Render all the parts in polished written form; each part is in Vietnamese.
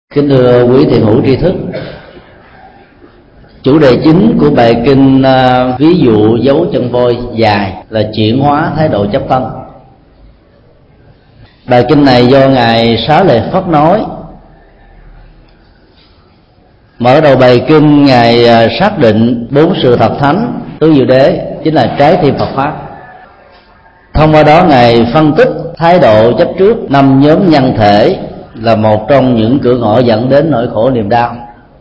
Kính thưa quý thiện hữu tri thức, chủ đề chính của bài kinh ví dụ dấu chân voi dài là chuyển hóa thái độ chấp thân. Bài kinh này do Ngài Xá Lợi Phất nói. Mở đầu bài kinh, Ngài xác định 4 sự thật thánh tứ diệu đế chính là trái tim Phật pháp. Thông qua đó Ngài phân tích thái độ chấp trước 5 nhóm nhân thể là một trong những cửa ngõ dẫn đến nỗi khổ niềm đau.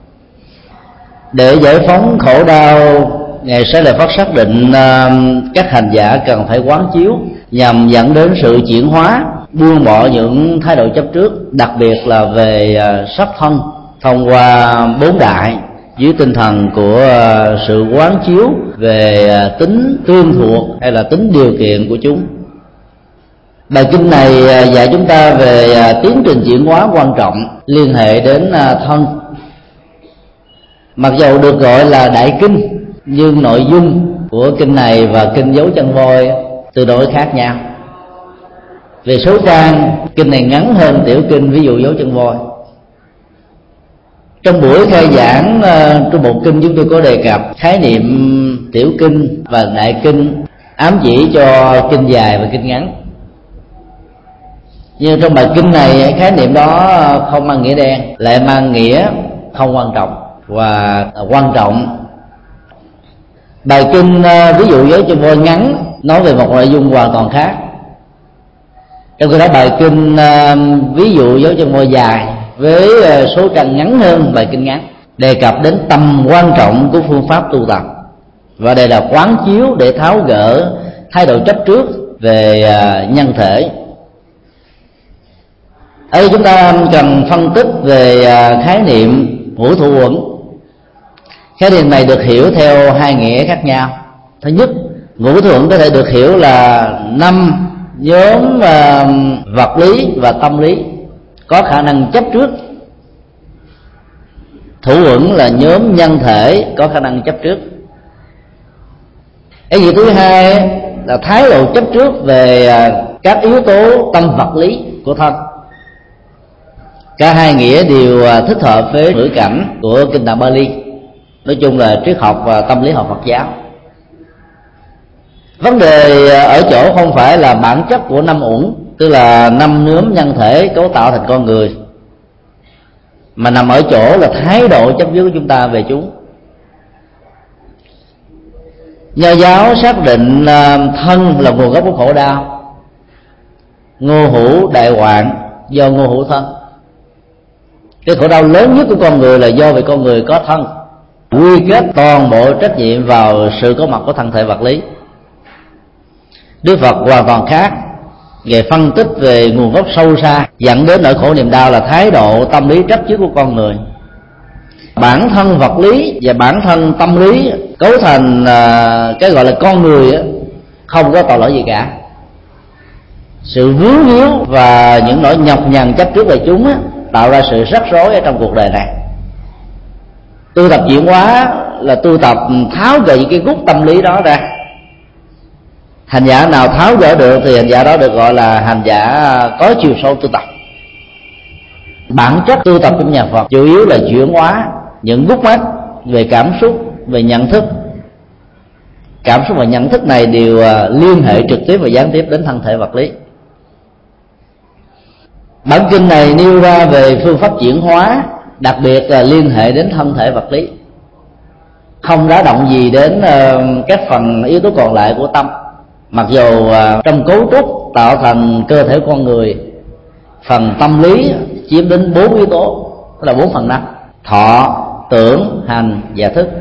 Để giải phóng khổ đau, Ngài Xá Lợi Phất xác định các hành giả cần phải quán chiếu nhằm dẫn đến sự chuyển hóa, buông bỏ những thái độ chấp trước, đặc biệt là về sắc thân, thông qua 4 đại dưới tinh thần của sự quán chiếu về tính tương thuộc hay là tính điều kiện của chúng. Bài kinh này dạy chúng ta về tiến trình chuyển hóa quan trọng liên hệ đến thân. Mặc dầu được gọi là đại kinh, nhưng nội dung của kinh này và kinh dấu chân voi tương đối khác nhau. Về số trang, kinh này ngắn hơn tiểu kinh ví dụ dấu chân voi. Trong buổi khai giảng trong một kinh, chúng tôi có đề cập khái niệm tiểu kinh và đại kinh ám chỉ cho kinh dài và kinh ngắn. Nhưng trong bài kinh này, khái niệm đó không mang nghĩa đen, lại mang nghĩa không quan trọng và quan trọng. Bài kinh ví dụ dấu chân voi ngắn nói về một nội dung hoàn toàn khác, trong khi đó bài kinh ví dụ dấu chân voi dài với số trang ngắn hơn bài kinh ngắn đề cập đến tầm quan trọng của phương pháp tu tập, và đây là quán chiếu để tháo gỡ thái độ chấp trước về nhân thể. Ở đây chúng ta cần phân tích về khái niệm ngũ thủ uẩn. Khái niệm này được hiểu theo hai nghĩa khác nhau. Thứ nhất, ngũ thủ uẩn có thể được hiểu là 5 nhóm vật lý và tâm lý có khả năng chấp trước. Thủ uẩn là nhóm nhân thể có khả năng chấp trước. Cái gì thứ hai là thái độ chấp trước về các yếu tố tâm vật lý của thân. Cả hai nghĩa đều thích hợp với ngữ cảnh của kinh Tạng Bali. Nói chung là triết học và tâm lý học Phật giáo. Vấn đề ở chỗ không phải là bản chất của 5 uẩn, tức là 5 nhóm nhân thể cấu tạo thành con người, mà nằm ở chỗ là thái độ chấp trước của chúng ta về chúng. Nho giáo xác định thân là nguồn gốc của khổ đau. Ngô hữu đại hoạn do ngô hữu thân. Cái khổ đau lớn nhất của con người là do vì con người có thân, quy kết toàn bộ trách nhiệm vào sự có mặt của thân thể vật lý. Đức Phật hoàn toàn khác. Ngài phân tích về nguồn gốc sâu xa dẫn đến nỗi khổ niềm đau là thái độ tâm lý chấp trước của con người. Bản thân vật lý và bản thân tâm lý cấu thành cái gọi là con người không có tội lỗi gì cả. Sự vướng víu và những nỗi nhọc nhằn chấp trước về chúng tạo ra sự rắc rối ở trong cuộc đời này. Tu tập chuyển hóa là tu tập tháo gỡ những cái gút tâm lý đó ra. Hành giả nào tháo gỡ được thì hành giả đó được gọi là hành giả có chiều sâu tu tập. Bản chất tu tập trong nhà Phật chủ yếu là chuyển hóa những gút mắt về cảm xúc, về nhận thức. Cảm xúc và nhận thức này đều liên hệ trực tiếp và gián tiếp đến thân thể vật lý. Bản kinh này nêu ra về phương pháp chuyển hóa, đặc biệt là liên hệ đến thân thể vật lý, không đá động gì đến các phần yếu tố còn lại của tâm. Mặc dù trong cấu trúc tạo thành cơ thể con người, phần tâm lý chiếm đến 4 yếu tố, tức là 4/5: thọ, tưởng, hành và thức.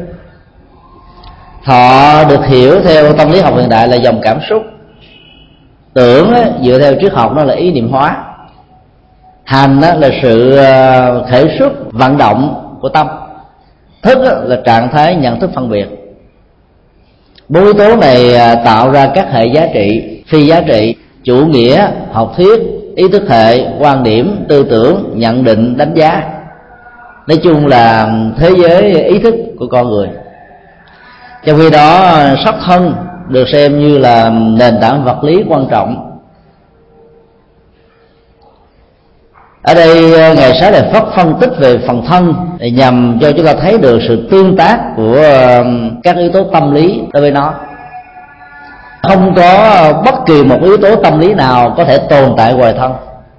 Thọ được hiểu theo tâm lý học hiện đại là dòng cảm xúc. Tưởng dựa theo triết học nó là ý niệm hóa. Hành là sự khởi xuất vận động của tâm. Thức là trạng thái nhận thức phân biệt. 4 yếu tố này tạo ra các hệ giá trị, phi giá trị, chủ nghĩa, học thuyết, ý thức hệ, quan điểm, tư tưởng, nhận định, đánh giá. Nói chung là thế giới ý thức của con người. Trong khi đó sắc thân được xem như là nền tảng vật lý quan trọng. Ở đây Ngài Xá Lợi Phất phân tích về phần thân để nhằm cho chúng ta thấy được sự tương tác của các yếu tố tâm lý đối với nó. Không có bất kỳ một yếu tố tâm lý nào có thể tồn tại ngoài thân.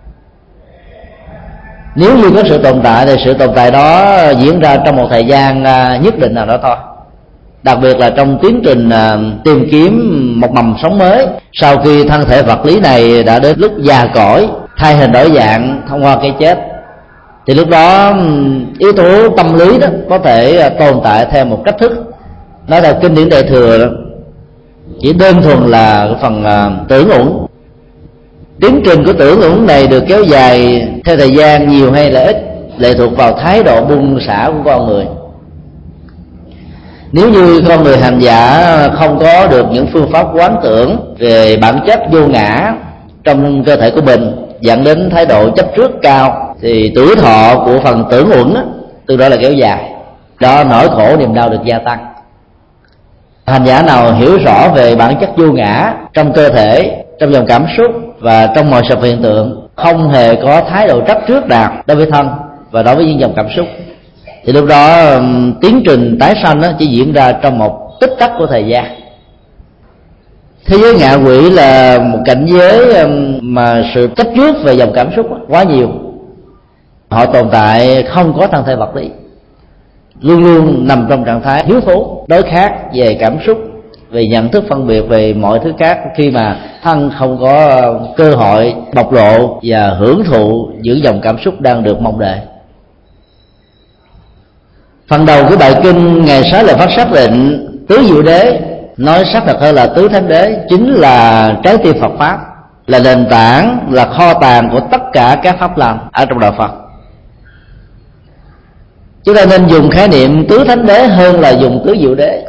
Nếu như có sự tồn tại thì sự tồn tại đó diễn ra trong một thời gian nhất định nào đó thôi. Đặc biệt là trong tiến trình tìm kiếm một mầm sống mới, sau khi thân thể vật lý này đã đến lúc già cỗi, thay hình đổi dạng thông qua cái chết, thì lúc đó yếu tố tâm lý đó có thể tồn tại theo một cách thức. Nói theo kinh điển Đại Thừa đó, chỉ đơn thuần là phần tưởng uẩn. Tiến trình của tưởng uẩn này được kéo dài theo thời gian nhiều hay là ít lệ thuộc vào thái độ buông xả của con người. Nếu như con người hành giả không có được những phương pháp quán tưởng về bản chất vô ngã trong cơ thể của mình, dẫn đến thái độ chấp trước cao, thì tuổi thọ của phần tưởng uẩn từ đó là kéo dài, đó nỗi khổ niềm đau được gia tăng. Hành giả nào hiểu rõ về bản chất vô ngã trong cơ thể, trong dòng cảm xúc và trong mọi sự hiện tượng, không hề có thái độ chấp trước nào đối với thân và đối với những dòng cảm xúc, thì lúc đó tiến trình tái sanh chỉ diễn ra trong một tích tắc của thời gian. Thế giới ngạ quỷ là một cảnh giới mà sự chấp trước về dòng cảm xúc quá nhiều. Họ tồn tại không có thân thể vật lý, luôn luôn nằm trong trạng thái thiếu thốn, đối khác về cảm xúc, về nhận thức phân biệt, về mọi thứ khác, khi mà thân không có cơ hội bộc lộ và hưởng thụ những dòng cảm xúc đang được mong đợi. Phần đầu của bài kinh, Ngài Xá Lợi Phất xác định tứ diệu đế, nói sắc thật hơn là tứ thánh đế, chính là trái tim Phật pháp, là nền tảng, là kho tàng của tất cả các pháp lành ở trong đạo Phật. Chúng ta nên dùng khái niệm tứ thánh đế hơn là dùng tứ diệu đế,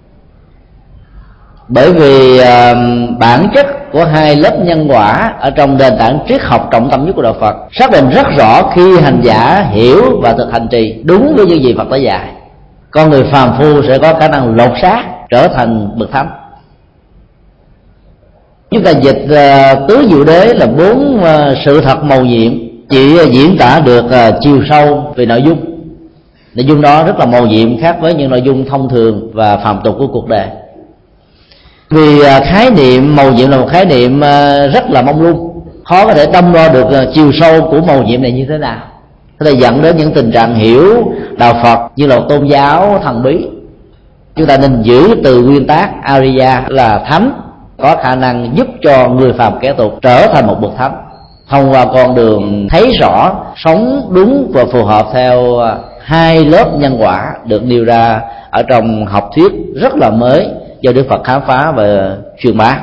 bởi vì bản chất của hai lớp nhân quả ở trong nền tảng triết học trọng tâm nhất của đạo Phật xác định rất rõ. Khi hành giả hiểu và thực hành trì đúng với những gì Phật đã dạy, con người phàm phu sẽ có khả năng lột xác trở thành bậc thánh. Chúng ta dịch tứ diệu đế là bốn sự thật mầu nhiệm, chỉ diễn tả được chiều sâu về nội dung. Nội dung đó rất là mầu nhiệm, khác với những nội dung thông thường và phàm tục của cuộc đời. Vì khái niệm mầu nhiệm là một khái niệm rất là mông lung, khó có thể đong đo được chiều sâu của mầu nhiệm này như thế nào, có thể dẫn đến những tình trạng hiểu đạo Phật như là tôn giáo thần bí. Chúng ta nên giữ từ nguyên tắc Ariya là thánh, có khả năng giúp cho người phàm kẻ tục trở thành một bậc thánh thông qua con đường thấy rõ, sống đúng và phù hợp theo hai lớp nhân quả được nêu ra ở trong học thuyết rất là mới do Đức Phật khám phá và truyền bá.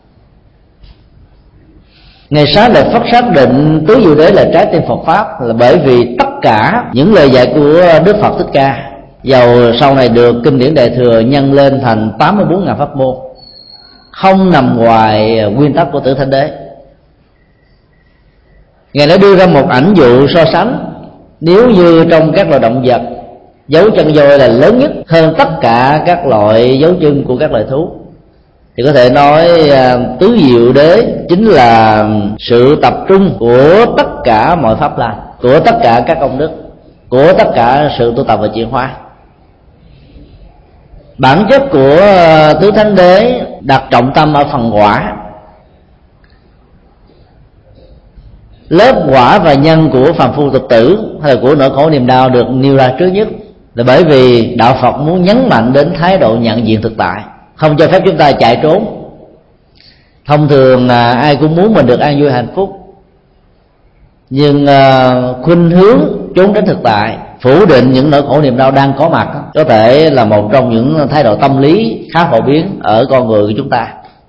Ngài Xá Lợi Phất xác định tứ diệu đế là trái tim Phật pháp là bởi vì tất cả những lời dạy của Đức Phật Thích Ca, dầu sau này được kinh điển Đại Thừa nhân lên thành 84.000 pháp môn, không nằm ngoài nguyên tắc của tứ thánh đế. Ngài đã đưa ra một ảnh dụ so sánh, nếu như trong các loài động vật, dấu chân voi là lớn nhất hơn tất cả các loại dấu chân của các loài thú, thì có thể nói tứ diệu đế chính là sự tập trung của tất cả mọi pháp lành, của tất cả các công đức, của tất cả sự tu tập và chuyển hóa. Bản chất của tứ thánh đế đặt trọng tâm ở phần quả. Lớp quả và nhân của phàm phu tục tử hay là của nỗi khổ niềm đau được nêu ra trước nhất là bởi vì đạo Phật muốn nhấn mạnh đến thái độ nhận diện thực tại, không cho phép chúng ta chạy trốn. Thông thường ai cũng muốn mình được an vui hạnh phúc, nhưng khuynh hướng trốn tránh thực tại, phủ định những nỗi khổ niềm đau đang có mặt, có thể là một trong những thái độ tâm lý khá phổ biến ở con người của chúng ta.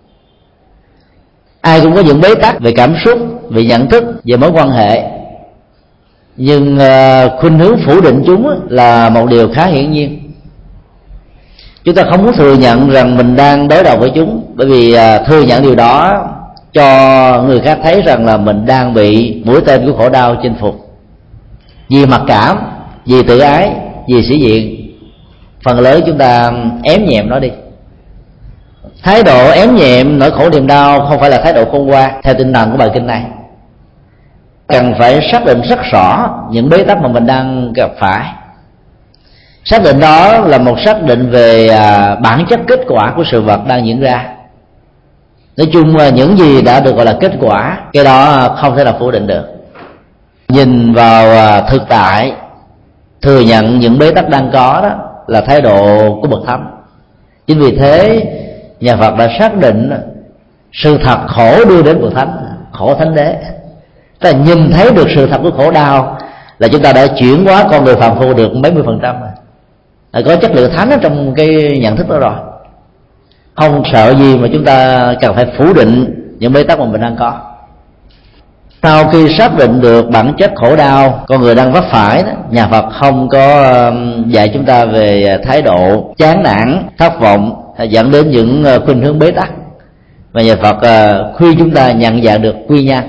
Ai cũng có những bế tắc về cảm xúc, về nhận thức, về mối quan hệ, nhưng khuynh hướng phủ định chúng là một điều khá hiển nhiên. Chúng ta không muốn thừa nhận rằng mình đang đối đầu với chúng, bởi vì thừa nhận điều đó cho người khác thấy rằng là mình đang bị mũi tên của khổ đau chinh phục. Vì mặc cảm, vì tự ái, vì sĩ diện, phần lớn chúng ta ém nhẹm nó đi. Thái độ ém nhẹm nỗi khổ niềm đau không phải là thái độ khôn ngoan theo tinh thần của bài kinh này. cần phải xác định rất rõ những bế tắc mà mình đang gặp phải. Xác định đó là một xác định về bản chất kết quả của sự vật đang diễn ra. Nói chung là những gì đã được gọi là kết quả, cái đó không thể nào phủ định được. Nhìn vào thực tại, thừa nhận những bế tắc đang có, đó là thái độ của bậc thánh. Chính vì thế nhà Phật đã xác định sự thật khổ đưa đến bậc thánh, khổ thánh đế. Ta nhìn thấy được sự thật của khổ đau là chúng ta đã chuyển hóa con người phàm phu được mấy mươi phần trăm rồi. Có chất liệu thánh ở trong cái nhận thức đó rồi. Không sợ gì mà chúng ta cần phải phủ định những bế tắc mà mình đang có. Sau khi xác định được bản chất khổ đau con người đang vấp phải, nhà Phật không có dạy chúng ta về thái độ chán nản, thất vọng dẫn đến những khuynh hướng bế tắc, mà nhà Phật khuyên chúng ta nhận dạng được quy nhân.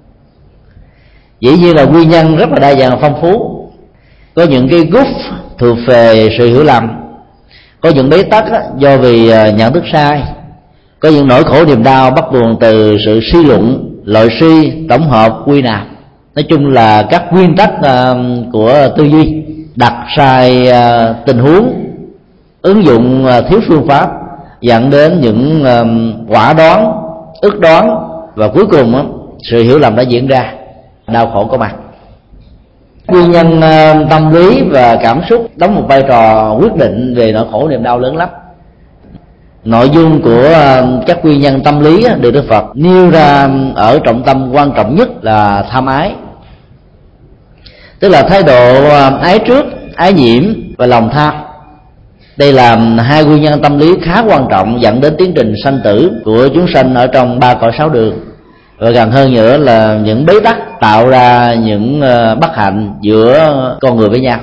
Dĩ nhiên là quy nhân rất là đa dạng và phong phú. Có những cái gút thuộc về sự hiểu lầm, có những bế tắc do vì nhận thức sai, có những nỗi khổ niềm đau bắt nguồn từ sự suy luận, loại suy, tổng hợp, quy nạp. Nói chung là các nguyên tắc của tư duy đặt sai tình huống, ứng dụng thiếu phương pháp, dẫn đến những quả đoán, ước đoán, và cuối cùng sự hiểu lầm đã diễn ra, đau khổ có mặt. Nguyên nhân tâm lý và cảm xúc đóng một vai trò quyết định về nỗi khổ niềm đau lớn lắm. Nội dung của các nguyên nhân tâm lý được Đức Phật nêu ra ở trọng tâm quan trọng nhất là tham ái, tức là thái độ ái trước, ái nhiễm và lòng tham. Đây là hai nguyên nhân tâm lý khá quan trọng dẫn đến tiến trình sanh tử của chúng sanh ở trong ba cõi sáu đường, và gần hơn nữa là những bế tắc tạo ra những bất hạnh giữa con người với nhau.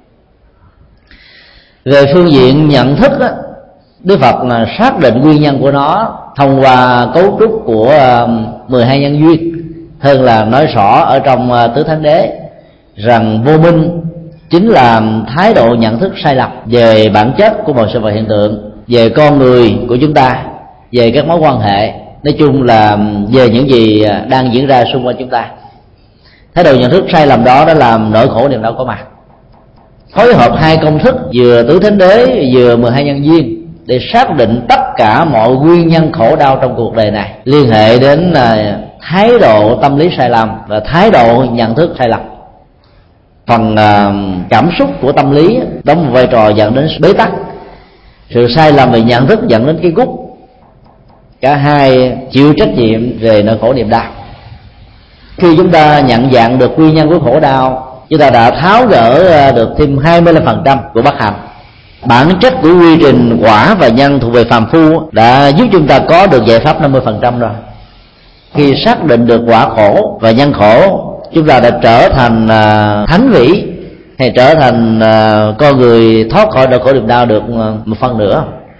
Về phương diện nhận thức, Đức Phật xác định nguyên nhân của nó thông qua cấu trúc của 12 nhân duyên, hơn là nói rõ ở trong Tứ Thánh Đế rằng vô minh chính là thái độ nhận thức sai lầm về bản chất của mọi sự vật hiện tượng, về con người của chúng ta, về các mối quan hệ, nói chung là về những gì đang diễn ra xung quanh chúng ta. Thái độ nhận thức sai lầm đó đã làm nỗi khổ niềm đau có mặt. Phối hợp hai công thức vừa Tứ Thánh Đế vừa 12 nhân duyên để xác định tất cả mọi nguyên nhân khổ đau trong cuộc đời này liên hệ đến thái độ tâm lý sai lầm và thái độ nhận thức sai lầm. Phần cảm xúc của tâm lý đóng một vai trò dẫn đến bế tắc, sự sai lầm về nhận thức dẫn đến cái gút. Cả hai chịu trách nhiệm về nỗi khổ niềm đau. Khi chúng ta nhận dạng được nguyên nhân của khổ đau, chúng ta đã tháo gỡ được thêm 25% của bất hạnh. Bản chất của quy trình quả và nhân thuộc về phàm phu đã giúp chúng ta có được giải pháp 50% rồi. Khi xác định được quả khổ và nhân khổ, chúng ta đã trở thành thánh vĩ, hay trở thành con người thoát khỏi nỗi khổ niềm đau được một phần nữa.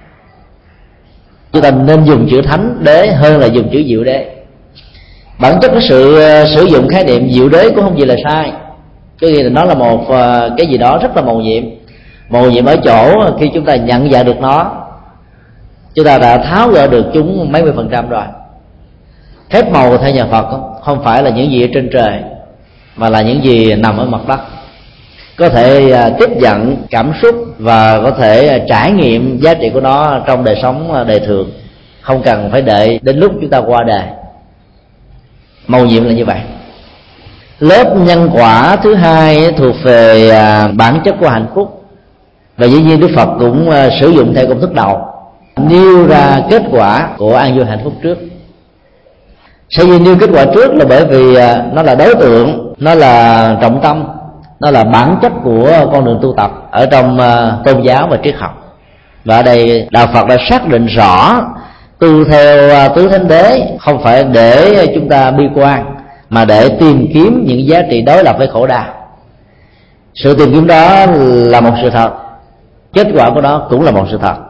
Chúng ta nên dùng chữ thánh đế hơn là dùng chữ diệu đế. Bản chất của sự sử dụng khái niệm diệu đế cũng không gì là sai, cái gì là nó là một cái gì đó rất là mầu nhiệm. Mầu nhiệm ở chỗ khi chúng ta nhận dạng được nó, chúng ta đã tháo gỡ được chúng mấy mươi % rồi. Phép màu theo nhà Phật không phải là những gì ở trên trời, mà là những gì nằm ở mặt đất, có thể tiếp nhận cảm xúc và có thể trải nghiệm giá trị của nó trong đời sống đời thường, không cần phải đợi đến lúc chúng ta qua đời. Mầu nhiệm là như vậy. Lớp nhân quả thứ hai thuộc về bản chất của hạnh phúc, và dĩ nhiên Đức Phật cũng sử dụng theo công thức đầu, nêu ra kết quả của an vui hạnh phúc trước. Sở dĩ nêu kết quả trước là bởi vì nó là đối tượng, nó là trọng tâm, nó là bản chất của con đường tu tập ở trong tôn giáo và triết học. Và ở đây đạo Phật đã xác định rõ tu theo Tứ Thánh Đế không phải để chúng ta bi quan, mà để tìm kiếm những giá trị đối lập với khổ đau. Sự tìm kiếm đó là một sự thật, kết quả của nó cũng là một sự thật.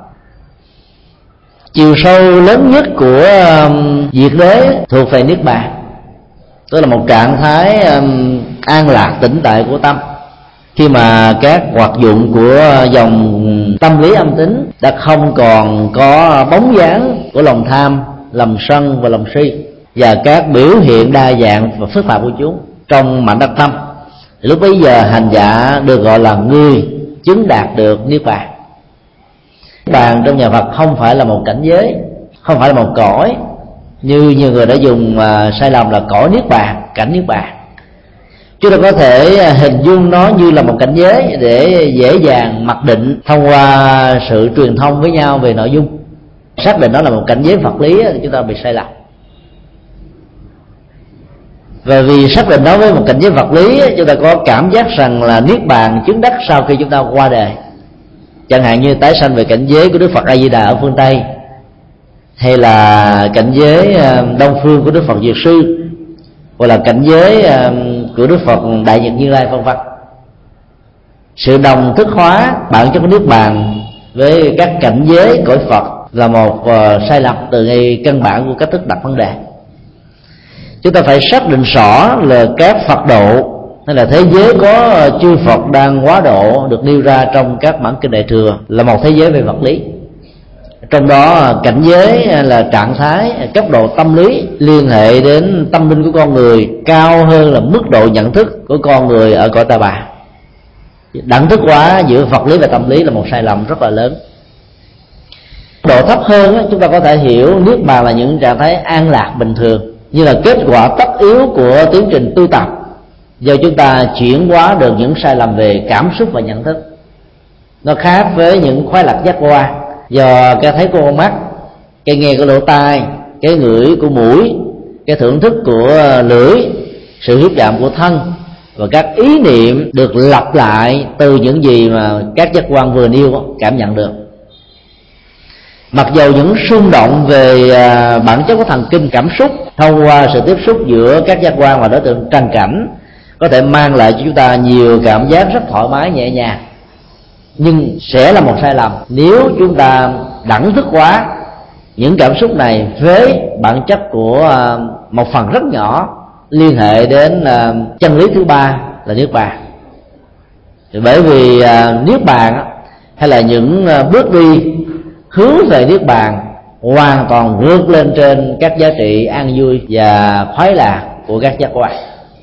Chiều sâu lớn nhất của diệt đế thuộc về niết bàn, tức là một trạng thái an lạc tĩnh tại của tâm, khi mà các hoạt dụng của dòng tâm lý âm tính đã không còn có bóng dáng của lòng tham, lòng sân và lòng si, và các biểu hiện đa dạng và phức tạp của chúng. trong mảnh đất tâm. Lúc bấy giờ hành giả được gọi là người chứng đạt được niết bàn. Niết bàn trong nhà Phật không phải là một cảnh giới, không phải là một cõi như nhiều người đã dùng sai lầm là cõi niết bàn, cảnh niết bàn. Chúng ta có thể hình dung nó như là một cảnh giới để dễ dàng mặc định thông qua sự truyền thông với nhau về nội dung. Xác định nó là một cảnh giới vật lý thì chúng ta bị sai lầm. Và vì xác định nó với một cảnh giới vật lý, chúng ta có cảm giác rằng là niết bàn chứng đắc sau khi chúng ta qua đời. Chẳng hạn như tái sanh về cảnh giới của Đức Phật A Di Đà ở phương Tây, hay là cảnh giới đông phương của Đức Phật Dược Sư, hoặc là cảnh giới của Đức Phật Đại Nhật Như Lai, vân vân. Sự đồng thức hóa bản chất của niết bàn với các cảnh giới cõi Phật là một sai lầm từ ngay căn bản của cách thức đặt vấn đề. Chúng ta phải xác định rõ là các Phật độ hay là thế giới có chư Phật đang hóa độ được nêu ra trong các bản kinh Đại Thừa là một thế giới về vật lý. Trong đó cảnh giới là trạng thái, cấp độ tâm lý liên hệ đến tâm linh của con người cao hơn là mức độ nhận thức của con người ở cõi ta bà. Đẳng thức hóa giữa vật lý và tâm lý là một sai lầm rất là lớn. Độ thấp hơn chúng ta có thể hiểu niết bàn là những trạng thái an lạc bình thường, như là kết quả tất yếu của tiến trình tu tập, do chúng ta chuyển hóa được những sai lầm về cảm xúc và nhận thức. Nó khác với những khoái lạc giác quan do cái thấy của con mắt, cái nghe của lỗ tai, cái ngửi của mũi, cái thưởng thức của lưỡi, sự hiếp chạm của thân và các ý niệm được lặp lại từ những gì mà các giác quan vừa nêu cảm nhận được. Mặc dầu những xung động về bản chất của thần kinh cảm xúc thông qua sự tiếp xúc giữa các giác quan và đối tượng trần cảnh có thể mang lại cho chúng ta nhiều cảm giác rất thoải mái nhẹ nhàng, nhưng sẽ là một sai lầm nếu chúng ta đẳng thức hóa những cảm xúc này với bản chất của một phần rất nhỏ liên hệ đến chân lý thứ ba là niết bàn. Bởi vì niết bàn hay là những bước đi hướng về niết bàn hoàn toàn vượt lên trên các giá trị an vui và khoái lạc của các giác quan.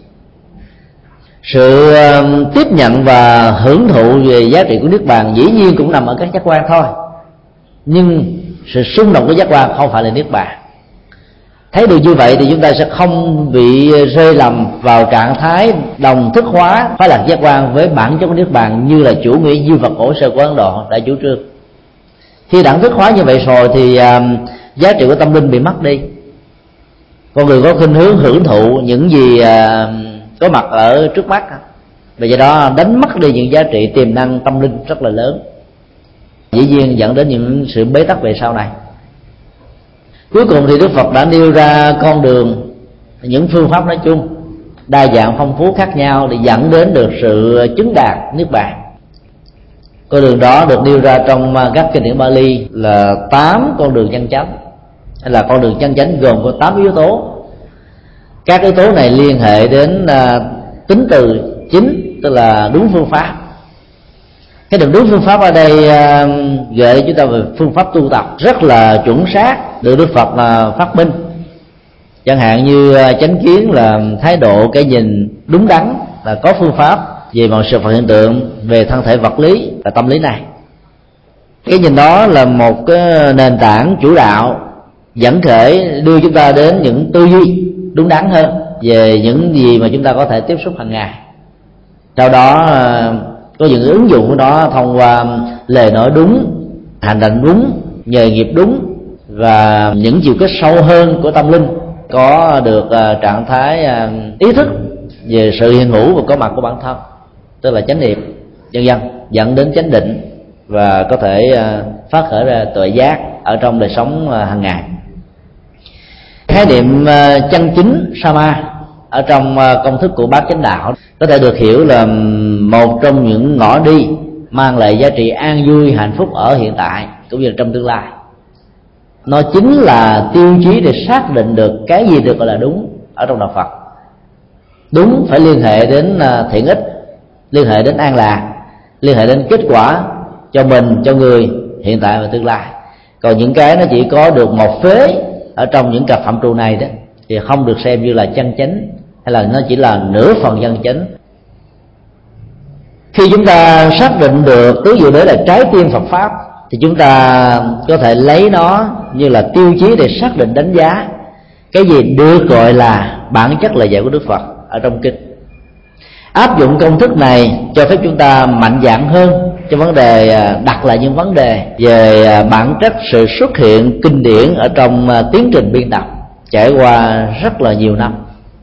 Sự tiếp nhận và hưởng thụ về giá trị của niết bàn dĩ nhiên cũng nằm ở các giác quan thôi, nhưng sự xung động của giác quan không phải là niết bàn. Thấy được như vậy thì chúng ta sẽ không bị rơi lầm vào trạng thái đồng thức hóa khoái lạc giác quan với bản chất của niết bàn như là chủ nghĩa duy vật cổ sơ của Ấn Độ đã chủ trương. Khi đẳng thức hóa như vậy rồi thì giá trị của tâm linh bị mất đi. Con người có khuynh hướng hưởng thụ những gì có mặt ở trước mắt, và do đó đánh mất đi những giá trị tiềm năng tâm linh rất là lớn, dĩ nhiên dẫn đến những sự bế tắc về sau này. Cuối cùng thì Đức Phật đã nêu ra con đường, những phương pháp nói chung đa dạng phong phú khác nhau để dẫn đến được sự chứng đạt niết bàn. Con đường đó được nêu ra trong các kinh điển Bali là 8 con đường chân chánh, hay là con đường chân chánh gồm có 8 yếu tố. Các yếu tố này liên hệ đến tính từ chính, tức là đúng phương pháp. Cái đường đúng phương pháp ở đây gợi cho chúng ta về phương pháp tu tập rất là chuẩn xác được Đức Phật phát minh. Chẳng hạn như chánh kiến là thái độ cái nhìn đúng đắn, là có phương pháp về mọi sự vật hiện tượng, về thân thể vật lý và tâm lý này. Cái nhìn đó là một cái nền tảng chủ đạo dẫn khởi đưa chúng ta đến những tư duy đúng đắn hơn về những gì mà chúng ta có thể tiếp xúc hàng ngày. Sau đó có những ứng dụng của nó thông qua lời nói đúng, hành động đúng, nghề nghiệp đúng và những chiều kết sâu hơn của tâm linh, có được trạng thái ý thức về sự hiện hữu và có mặt của bản thân, tức là chánh niệm, vân vân, dẫn đến chánh định và có thể phát khởi ra tuệ giác ở trong đời sống hàng ngày. Khái niệm chân chính Sama ở trong công thức của Bát Chánh Đạo có thể được hiểu là một trong những ngõ đi mang lại giá trị an vui hạnh phúc ở hiện tại cũng như là trong tương lai. Nó chính là tiêu chí để xác định được cái gì được gọi là đúng ở trong đạo Phật. Đúng phải liên hệ đến thiện ích, liên hệ đến an lạc, liên hệ đến kết quả cho mình, cho người hiện tại và tương lai. Còn những cái nó chỉ có được một phế ở trong những cặp phạm trù này đó thì không được xem như là chân chánh hay là nó chỉ là nửa phần chân chính. Khi chúng ta xác định được tứ diệu đế là trái tim Phật pháp thì chúng ta có thể lấy nó như là tiêu chí để xác định đánh giá cái gì được gọi là bản chất lời dạy của Đức Phật ở trong kinh. Áp dụng công thức này cho phép chúng ta mạnh dạn hơn trong vấn đề đặt lại những vấn đề về bản chất sự xuất hiện kinh điển ở trong tiến trình biên tập trải qua rất là nhiều năm.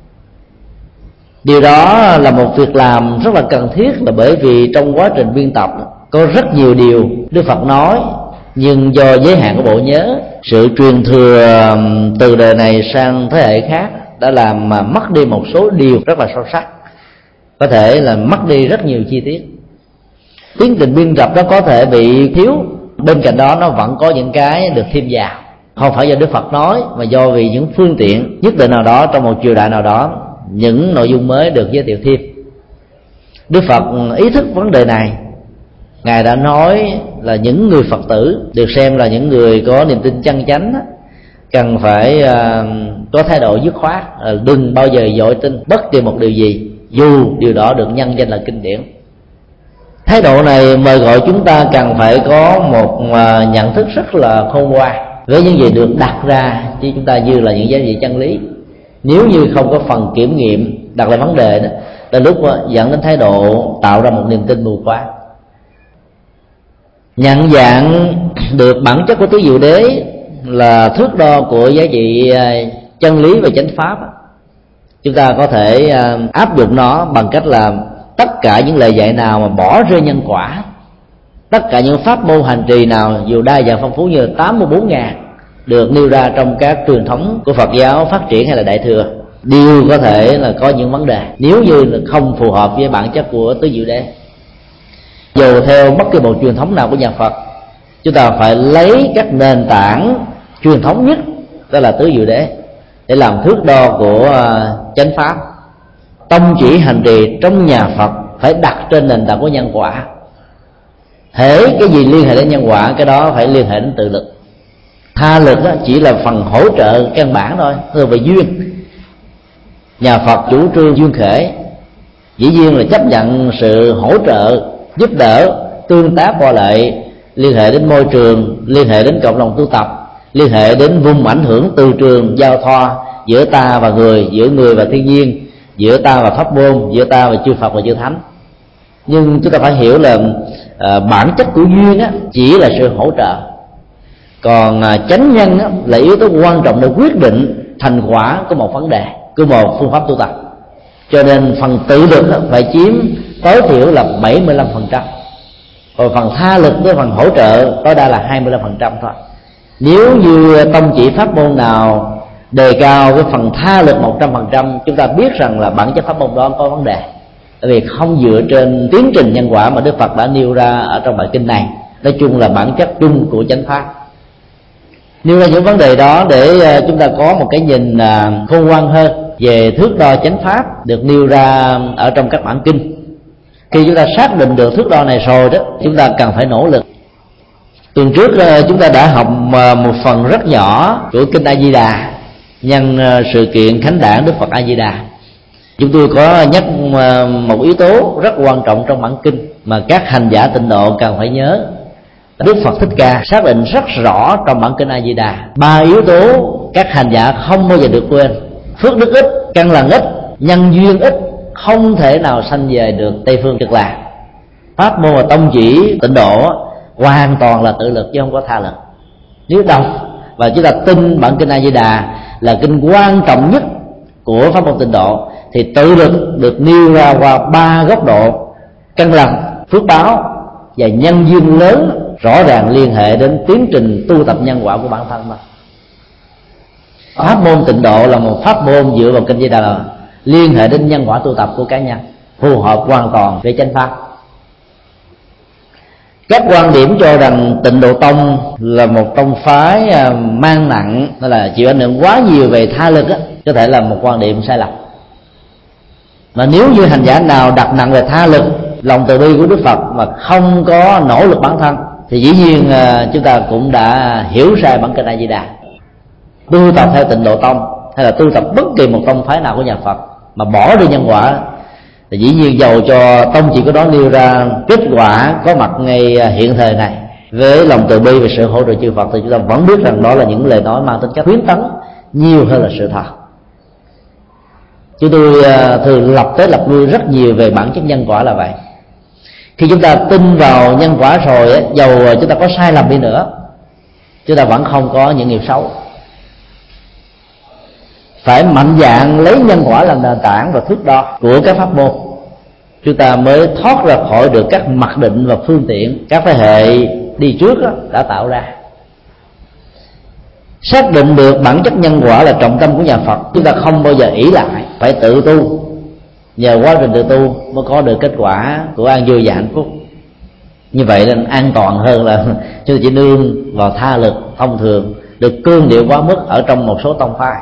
Điều đó là một việc làm rất là cần thiết, là bởi vì trong quá trình biên tập có rất nhiều điều Đức Phật nói, nhưng do giới hạn của bộ nhớ, sự truyền thừa từ đời này sang thế hệ khác đã làm mà mất đi một số điều rất là sâu sắc, có thể là mất đi rất nhiều chi tiết. Tiến trình biên tập đó có thể bị thiếu, bên cạnh đó nó vẫn có những cái được thêm vào, không phải do Đức Phật nói mà do vì những phương tiện nhất định nào đó trong một triều đại nào đó, những nội dung mới được giới thiệu thêm. Đức Phật ý thức vấn đề này, Ngài đã nói là những người Phật tử được xem là những người có niềm tin chân chánh cần phải có thái độ dứt khoát, đừng bao giờ dội tin bất kỳ một điều gì dù điều đó được nhân danh là kinh điển. Thái độ này mời gọi chúng ta cần phải có một nhận thức rất là khôn ngoan với những gì được đặt ra, chứ chúng ta như là những giá trị chân lý. Nếu như không có phần kiểm nghiệm đặt lại vấn đề đó, là lúc dẫn đến thái độ tạo ra một niềm tin mù quáng. Nhận dạng được bản chất của tứ diệu đế là thước đo của giá trị chân lý và chánh pháp. Chúng ta có thể áp dụng nó bằng cách là tất cả những lời dạy nào mà bỏ rơi nhân quả, tất cả những pháp môn hành trì nào dù đa dạng phong phú như 84.000 được nêu ra trong các truyền thống của Phật giáo phát triển hay là Đại thừa, đều có thể là có những vấn đề nếu như là không phù hợp với bản chất của tứ diệu đế. Dù theo bất kỳ một truyền thống nào của nhà Phật, chúng ta phải lấy các nền tảng truyền thống nhất, đó là tứ diệu đế, để làm thước đo của chánh pháp. Tông chỉ hành trì trong nhà Phật phải đặt trên nền tảng của nhân quả. Hễ cái gì liên hệ đến nhân quả, cái đó phải liên hệ đến tự lực. Tha lực đó chỉ là phần hỗ trợ căn bản thôi, tức là về duyên. Nhà Phật chủ trương duyên khởi, dĩ nhiên là chấp nhận sự hỗ trợ, giúp đỡ, tương tác qua lại, liên hệ đến môi trường, liên hệ đến cộng đồng tu tập, liên hệ đến vùng ảnh hưởng từ trường giao thoa giữa ta và người, giữa người và thiên nhiên, giữa ta và pháp môn, giữa ta và chư Phật và chư Thánh. Nhưng chúng ta phải hiểu là bản chất của duyên chỉ là sự hỗ trợ, còn chánh nhân là yếu tố quan trọng để quyết định thành quả của một vấn đề, của một phương pháp tu tập. Cho nên phần tự lực phải chiếm tối thiểu là 75%, rồi phần tha lực với phần hỗ trợ tối đa là 25% thôi. Nếu như tông chỉ pháp môn nào đề cao cái phần tha lực 100%, chúng ta biết rằng là bản chất pháp môn đó có vấn đề, bởi vì không dựa trên tiến trình nhân quả mà Đức Phật đã nêu ra ở trong bài kinh này. Nói chung là bản chất chung của chánh pháp. Nêu ra những vấn đề đó để chúng ta có một cái nhìn khôn ngoan hơn về thước đo chánh pháp được nêu ra ở trong các bản kinh. Khi chúng ta xác định được thước đo này rồi đó, chúng ta cần phải nỗ lực. Tuần trước chúng ta đã học một phần rất nhỏ của kinh A Di Đà nhân sự kiện khánh đản Đức Phật A Di Đà. Chúng tôi có nhắc một yếu tố rất quan trọng trong bản kinh mà các hành giả tịnh độ cần phải nhớ. Đức Phật Thích Ca xác định rất rõ trong bản kinh A Di Đà 3 yếu tố các hành giả không bao giờ được quên: phước đức ít, căn lành ít, nhân duyên ít, không thể nào sanh về được Tây phương Cực Lạc. Pháp môn và tông chỉ tịnh độ hoàn toàn là tự lực chứ không có tha lực. Nếu đọc và chúng ta tin bản kinh A Di Đà là kinh quan trọng nhất của pháp môn tịnh độ, thì tự lực được nêu ra qua 3 góc độ: căn lành, phước báo và nhân duyên lớn, rõ ràng liên hệ đến tiến trình tu tập nhân quả của bản thân mà. Pháp môn tịnh độ là một pháp môn dựa vào kinh Di Đà, là liên hệ đến nhân quả tu tập của cá nhân, phù hợp hoàn toàn với chánh pháp. Các quan điểm cho rằng Tịnh Độ Tông là một tông phái mang nặng, là chịu ảnh hưởng quá nhiều về tha lực có thể là một quan điểm sai lầm. Mà nếu như hành giả nào đặt nặng về tha lực, lòng từ bi của Đức Phật mà không có nỗ lực bản thân, thì dĩ nhiên chúng ta cũng đã hiểu sai bản kinh A Di Đà. Tu tập theo Tịnh Độ Tông hay là tu tập bất kỳ một tông phái nào của nhà Phật mà bỏ đi nhân quả thì dĩ nhiên dầu cho tông chỉ có đó nêu ra kết quả có mặt ngay hiện thời này với lòng từ bi và sự hỗ trợ chư Phật, thì chúng ta vẫn biết rằng đó là những lời nói mang tính chất khuyến tấn nhiều hơn là sự thật. Chúng tôi thường lập tới lập lui rất nhiều về bản chất nhân quả là vậy. Khi chúng ta tin vào nhân quả rồi, dầu chúng ta có sai lầm đi nữa, chúng ta vẫn không có những nghiệp xấu. Phải mạnh dạn lấy nhân quả làm nền tảng và thước đo của các pháp môn, chúng ta mới thoát ra khỏi được các mặc định và phương tiện các thế hệ đi trước đã tạo ra. Xác định được bản chất nhân quả là trọng tâm của nhà Phật. Chúng ta không bao giờ ỷ lại, phải tự tu. Nhờ quá trình tự tu mới có được kết quả của an vui và hạnh phúc. Như vậy nên an toàn hơn là chúng ta chỉ nương vào tha lực thông thường, được cương điệu quá mức ở trong một số tông phái.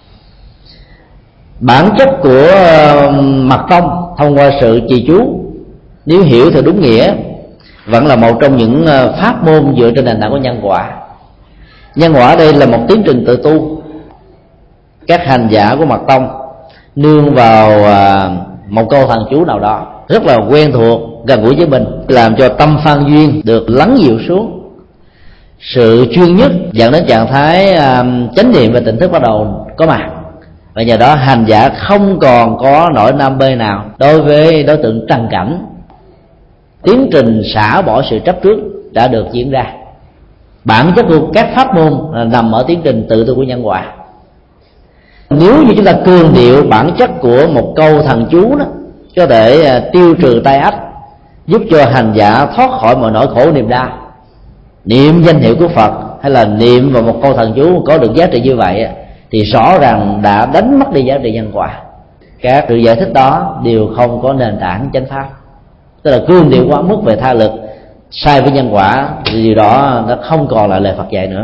Bản chất của mật tông thông qua sự trì chú, nếu hiểu theo đúng nghĩa, vẫn là một trong những pháp môn dựa trên nền tảng của nhân quả. Nhân quả đây là một tiến trình tự tu. Các hành giả của mật tông nương vào một câu thần chú nào đó rất là quen thuộc, gần gũi với mình, làm cho tâm phan duyên được lắng dịu xuống, sự chuyên nhất dẫn đến trạng thái chánh niệm và tỉnh thức bắt đầu có mặt. Và nhờ đó hành giả không còn có nỗi nam mê nào đối với đối tượng trần cảnh. Tiến trình xả bỏ sự chấp trước đã được diễn ra. Bản chất của các pháp môn nằm ở tiến trình tự tu của nhân quả. Nếu như chúng ta cương điệu bản chất của một câu thần chú đó, có thể tiêu trừ tai ách, giúp cho hành giả thoát khỏi mọi nỗi khổ niềm đau. Niệm danh hiệu của Phật hay là niệm vào một câu thần chú có được giá trị như vậy thì rõ ràng đã đánh mất đi giá trị nhân quả. Các sự giải thích đó đều không có nền tảng chánh pháp, tức là cương điệu quá mức về tha lực, sai với nhân quả, thì điều đó nó không còn là lời Phật dạy nữa.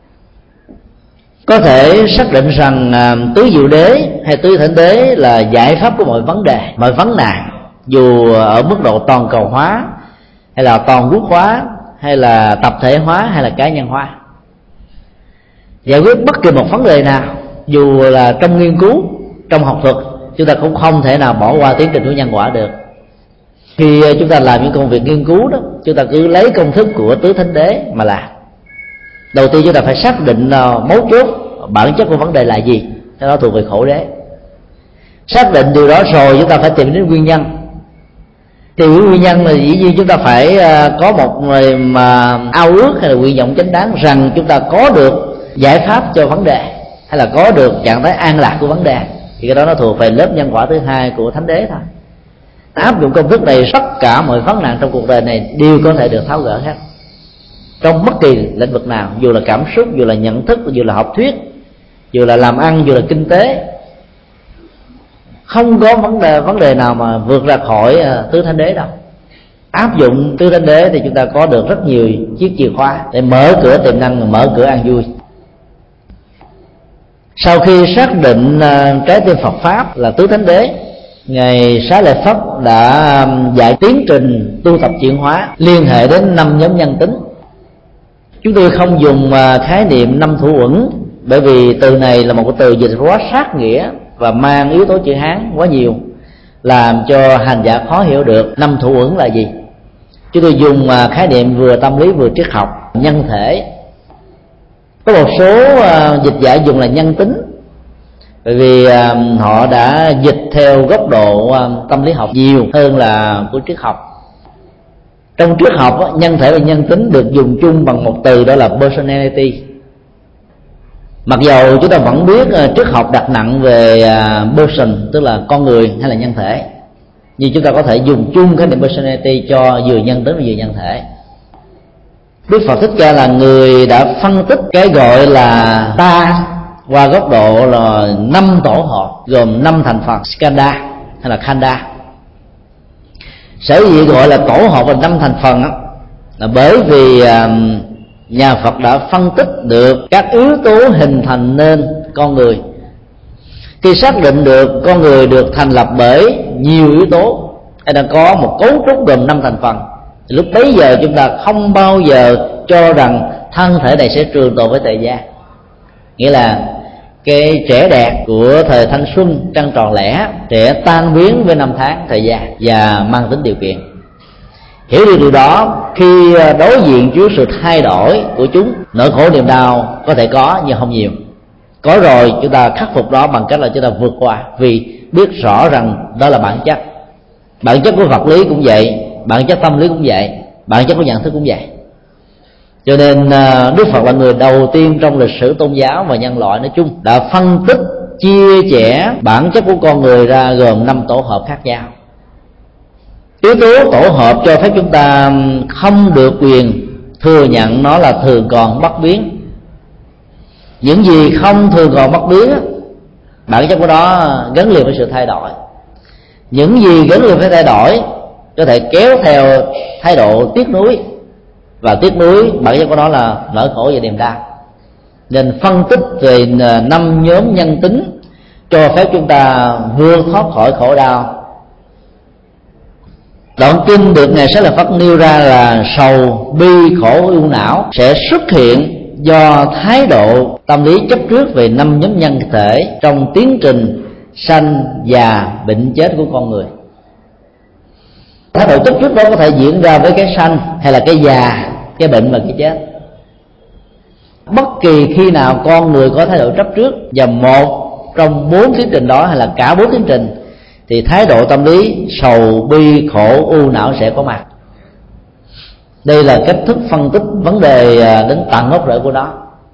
Có thể xác định rằng tứ diệu đế hay tứ thánh đế là giải pháp của mọi vấn đề, mọi vấn nạn, dù ở mức độ toàn cầu hóa hay là toàn quốc hóa hay là tập thể hóa hay là cá nhân hóa. Giải quyết bất kỳ một vấn đề nào, dù là trong nghiên cứu, trong học thuật, chúng ta cũng không thể nào bỏ qua tiến trình của nhân quả được. Khi chúng ta làm những công việc nghiên cứu đó, chúng ta cứ lấy công thức của tứ thánh đế mà làm. Đầu tiên chúng ta phải xác định mấu chốt bản chất của vấn đề là gì, cái đó thuộc về khổ đế. Xác định điều đó rồi chúng ta phải tìm đến nguyên nhân. Tìm đến nguyên nhân là dĩ nhiên chúng ta phải có một người mà ao ước hay là nguyện vọng chánh đáng rằng chúng ta có được giải pháp cho vấn đề, hay là có được trạng thái an lạc của vấn đề, thì cái đó nó thuộc về lớp nhân quả thứ hai của thánh đế thôi. Áp dụng công thức này, tất cả mọi vấn nạn trong cuộc đời này đều có thể được tháo gỡ hết, trong bất kỳ lĩnh vực nào, dù là cảm xúc, dù là nhận thức, dù là học thuyết, dù là làm ăn, dù là kinh tế. Không có vấn đề nào mà vượt ra khỏi tứ thánh đế đâu. Áp dụng tứ thánh đế thì chúng ta có được rất nhiều chiếc chìa khóa để mở cửa tiềm năng, mở cửa an vui. Sau khi xác định trái tim Phật pháp là tứ thánh đế, Ngài Xá Lợi Phất đã dạy tiến trình tu tập chuyển hóa liên hệ đến 5 nhóm nhân tính. Chúng tôi không dùng khái niệm 5 thủ uẩn, bởi vì từ này là một cái từ dịch quá sát nghĩa và mang yếu tố chữ Hán quá nhiều, làm cho hành giả khó hiểu được 5 thủ uẩn là gì. Chúng tôi dùng khái niệm vừa tâm lý vừa triết học, nhân thể. Có một số dịch giả dùng là nhân tính, bởi vì họ đã dịch theo góc độ tâm lý học nhiều hơn là của triết học. Trong triết học, nhân thể và nhân tính được dùng chung bằng một từ, đó là personality. Mặc dầu chúng ta vẫn biết triết học đặt nặng về person, tức là con người hay là nhân thể, nhưng chúng ta có thể dùng chung khái niệm personality cho vừa nhân tính và vừa nhân thể. Đức Phật Thích Ca là người đã phân tích cái gọi là ta qua góc độ là 5 tổ hợp gồm 5 thành phần skanda hay là khanda. Sở dĩ gọi là tổ hợp và 5 thành phần đó, là bởi vì nhà Phật đã phân tích được các yếu tố hình thành nên con người. Khi xác định được con người được thành lập bởi nhiều yếu tố, hay là có một cấu trúc gồm 5 thành phần, thì lúc bấy giờ chúng ta không bao giờ cho rằng thân thể này sẽ trường tồn với thời gian. Nghĩa là cái trẻ đẹp của thời thanh xuân trăng tròn lẻ sẽ tan biến với năm tháng thời gian và mang tính điều kiện. Hiểu được điều đó, khi đối diện với sự thay đổi của chúng, nỗi khổ niềm đau có thể có nhưng không nhiều. Có rồi chúng ta khắc phục đó bằng cách là chúng ta vượt qua, vì biết rõ rằng đó là bản chất. Bản chất của vật lý cũng vậy, bản chất tâm lý cũng vậy, bản chất của nhận thức cũng vậy. Cho nên Đức Phật là người đầu tiên trong lịch sử tôn giáo và nhân loại nói chung đã phân tích chia sẻ bản chất của con người ra gồm 5 tổ hợp khác nhau. Yếu tố tổ hợp cho phép chúng ta không được quyền thừa nhận nó là thường còn bất biến. Những gì không thường còn bất biến, bản chất của nó gắn liền với sự thay đổi. Những gì gắn liền với thay đổi có thể kéo theo thái độ tiếc nuối, và tiếc nuối bản chất của nó là nỗi khổ và niềm đau. Nên phân tích về 5 nhóm nhân tính cho phép chúng ta vượt thoát khỏi khổ đau. Đoạn kinh được Ngài Xá Lợi Phất nêu ra là sầu, bi, khổ, ưu não sẽ xuất hiện do thái độ tâm lý chấp trước về 5 nhóm nhân thể trong tiến trình sanh, già, bệnh, chết của con người. Thái độ chấp trước đó có thể diễn ra với cái sanh, hay là cái già, cái bệnh và cái chết. Bất kỳ khi nào con người có thái độ chấp trước và một trong 4 tiến trình đó, hay là cả 4 tiến trình, thì thái độ tâm lý sầu, bi, khổ, ưu não sẽ có mặt. Đây là cách thức phân tích vấn đề đến tận gốc rễ của nó.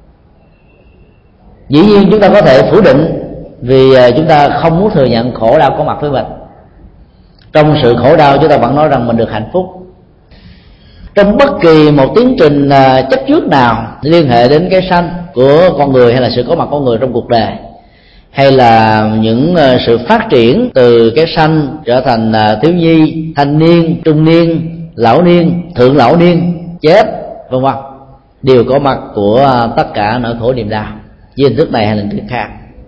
Dĩ nhiên chúng ta có thể phủ định, vì chúng ta không muốn thừa nhận khổ đau có mặt với mình. Trong sự khổ đau chúng ta vẫn nói rằng mình được hạnh phúc. Trong bất kỳ một tiến trình chấp trước nào liên hệ đến cái sanh của con người, hay là sự có mặt con người trong cuộc đời, hay là những sự phát triển từ cái sanh trở thành thiếu nhi, thanh niên, trung niên, lão niên, thượng lão niên, chết, vân vân, đều có mặt của tất cả nỗi khổ niềm đau với hình thức này hay hình thức khác.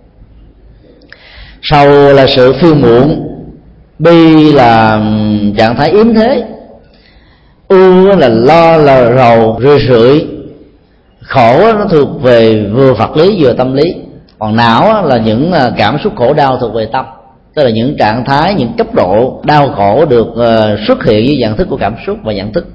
Sầu là sự phiêu muộn, bi là trạng thái yếm thế, ưu là lo là rầu rười rượi, khổ nó thuộc về vừa vật lý vừa tâm lý, còn não là những cảm xúc khổ đau thuộc về tâm, tức là những trạng thái, những cấp độ đau khổ được xuất hiện với dạng thức của cảm xúc và nhận thức.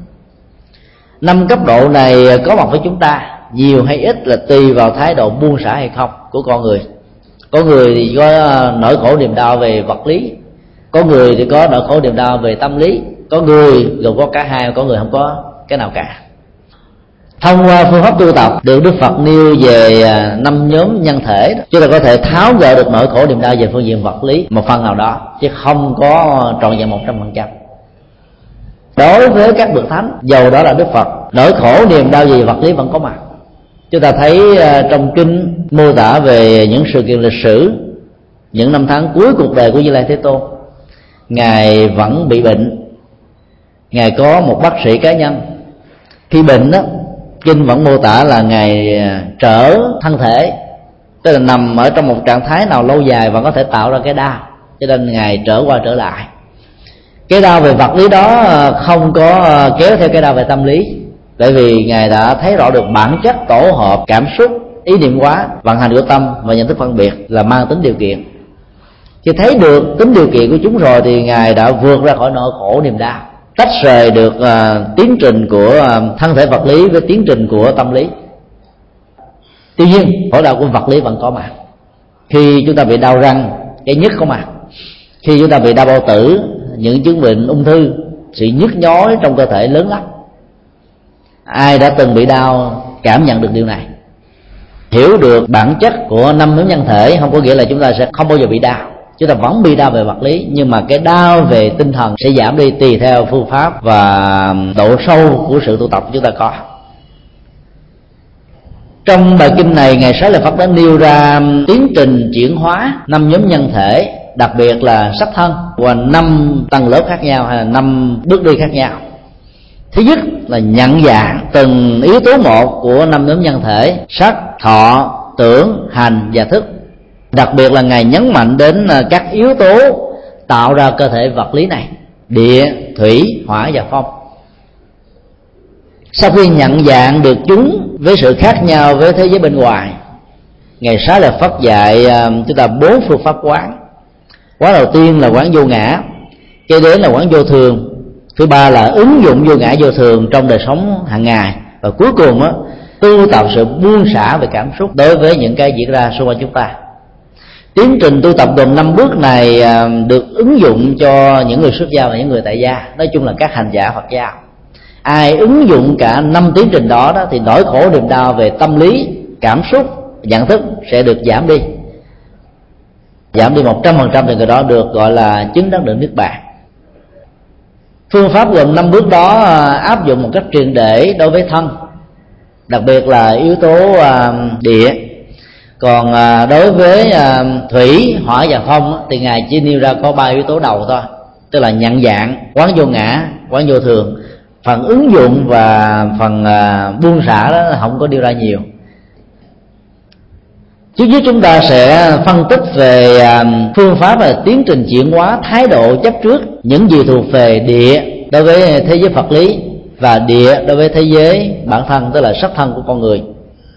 5 cấp độ này có mặt với chúng ta, nhiều hay ít là tùy vào thái độ buông xả hay không của con người. Có người thì có nỗi khổ niềm đau về vật lý, có người thì có nỗi khổ niềm đau về tâm lý, có người gồm có cả hai, có người không có cái nào cả. Thông qua phương pháp tu tập được Đức Phật nêu về 5 nhóm nhân thể, chúng ta có thể tháo gỡ được nỗi khổ niềm đau về phương diện vật lý một phần nào đó, chứ không có trọn vẹn 100%. Đối với các bậc thánh, dầu đó là Đức Phật, nỗi khổ niềm đau về vật lý vẫn có mặt. Chúng ta thấy trong kinh mô tả về những sự kiện lịch sử, những năm tháng cuối cuộc đời của Như Lai Thế Tôn, Ngài vẫn bị bệnh. Ngài có một bác sĩ cá nhân. Khi bệnh đó, kinh vẫn mô tả là Ngài trở thân thể, tức là nằm ở trong một trạng thái nào lâu dài và có thể tạo ra cái đau, cho nên Ngài trở qua trở lại. Cái đau về vật lý đó không có kéo theo cái đau về tâm lý, bởi vì Ngài đã thấy rõ được bản chất tổ hợp cảm xúc, ý niệm hóa, vận hành của tâm và nhận thức phân biệt là mang tính điều kiện. Khi thấy được tính điều kiện của chúng rồi thì Ngài đã vượt ra khỏi nỗi khổ niềm đau, tách rời được tiến trình của thân thể vật lý với tiến trình của tâm lý. Tuy nhiên khổ đau của vật lý vẫn có mặt. Khi chúng ta bị đau răng, cái nhức có mặt. Khi chúng ta bị đau bao tử, những chứng bệnh ung thư, sự nhức nhói trong cơ thể lớn lắm. Ai đã từng bị đau cảm nhận được điều này. Hiểu được bản chất của 5 nhóm nhân thể không có nghĩa là chúng ta sẽ không bao giờ bị đau. Chúng ta vẫn bị đau về vật lý, nhưng mà cái đau về tinh thần sẽ giảm đi tùy theo phương pháp và độ sâu của sự tu tập chúng ta có. Trong bài kinh này, Ngài Xá Lợi Phất đã nêu ra tiến trình chuyển hóa 5 nhóm nhân thể, đặc biệt là sắc thân, và 5 tầng lớp khác nhau, hay là 5 bước đi khác nhau. Thứ nhất là nhận dạng từng yếu tố một của 5 nhóm nhân thể: sắc, thọ, tưởng, hành và thức. Đặc biệt là Ngài nhấn mạnh đến các yếu tố tạo ra cơ thể vật lý này: địa, thủy, hỏa và phong. Sau khi nhận dạng được chúng với sự khác nhau với thế giới bên ngoài, Ngày Xá Lợi Phất dạy chúng ta 4 phương pháp quán. Quán đầu tiên là quán vô ngã, kế đến là quán vô thường, thứ ba là ứng dụng vô ngã vô thường trong đời sống hàng ngày, và cuối cùng tu tập sự buông xả về cảm xúc đối với những cái diễn ra xung quanh chúng ta. Tiến trình tu tập gồm 5 bước này được ứng dụng cho những người xuất gia và những người tại gia, nói chung là các hành giả Phật giáo. Ai ứng dụng cả 5 tiến trình đó thì nỗi khổ niềm đau về tâm lý, cảm xúc, nhận thức sẽ được giảm đi 100%, thì người đó được gọi là chứng đắc được niết bàn. Phương pháp gồm 5 bước đó áp dụng một cách triệt để đối với thân, đặc biệt là yếu tố địa. Còn đối với thủy, hỏa và phong thì Ngài chỉ nêu ra có 3 yếu tố đầu thôi, tức là nhận dạng, quán vô ngã, quán vô thường. Phần ứng dụng và phần buông xả đó không có nêu ra nhiều. Trước nhất chúng ta sẽ phân tích về phương pháp và tiến trình chuyển hóa thái độ chấp trước những gì thuộc về địa đối với thế giới Phật lý và địa đối với thế giới bản thân, tức là sắc thân của con người.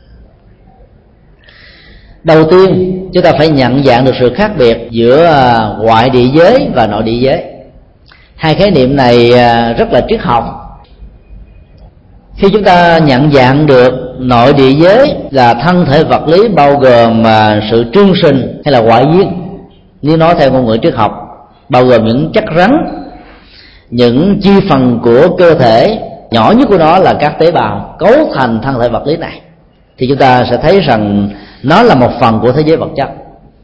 Đầu tiên chúng ta phải nhận dạng được sự khác biệt giữa ngoại địa giới và nội địa giới. Hai khái niệm này rất là triết học. Khi chúng ta nhận dạng được nội địa giới là thân thể vật lý bao gồm sự trương sinh hay là ngoại duyên, nếu nói theo ngôn ngữ triết học, bao gồm những chất rắn, những chi phần của cơ thể, nhỏ nhất của nó là các tế bào cấu thành thân thể vật lý này, thì chúng ta sẽ thấy rằng nó là một phần của thế giới vật chất.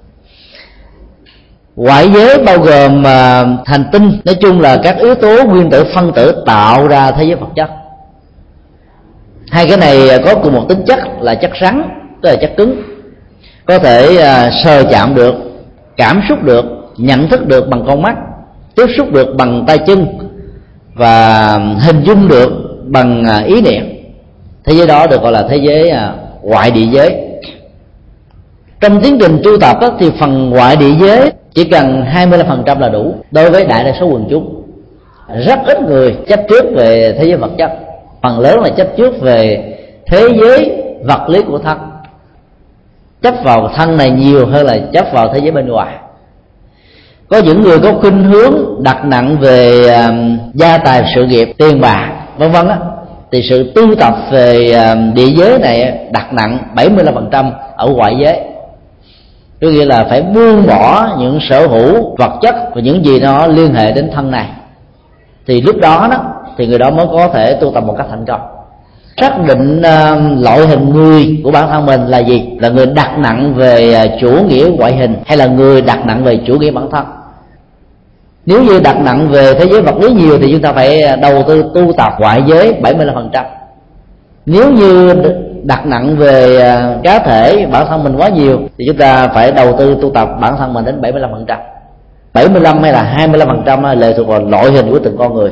Ngoại giới bao gồm hành tinh, nói chung là các yếu tố nguyên tử phân tử tạo ra thế giới vật chất. Hai cái này có cùng một tính chất là chất rắn, tức là chất cứng, có thể sờ chạm được, cảm xúc được, nhận thức được bằng con mắt, tiếp xúc được bằng tay chân và hình dung được bằng ý niệm. Thế giới đó được gọi là thế giới ngoại địa giới. Trong tiến trình tu tập thì phần ngoại địa giới chỉ cần 25% là đủ đối với đại đa số quần chúng. Rất ít người chấp trước về thế giới vật chất, phần lớn là chấp trước về thế giới vật lý của thân, chấp vào thân này nhiều hơn là chấp vào thế giới bên ngoài. Có những người có khuynh hướng đặt nặng về gia tài, sự nghiệp, tiền bạc vân vân thì sự tu tập về địa giới này đặt nặng 75% ở ngoại giới, có nghĩa là phải buông bỏ những sở hữu vật chất và những gì nó liên hệ đến thân này, thì lúc đó thì người đó mới có thể tu tập một cách thành công. Xác định loại hình người của bản thân mình là gì? Là người đặt nặng về chủ nghĩa ngoại hình hay là người đặt nặng về chủ nghĩa bản thân? Nếu như đặt nặng về thế giới vật lý nhiều thì chúng ta phải đầu tư tu tập ngoại giới 75%. Nếu như đặt nặng về cá thể bản thân mình quá nhiều thì chúng ta phải đầu tư tu tập bản thân mình đến 75%. 75 hay là 25% lệ thuộc vào loại hình của từng con người.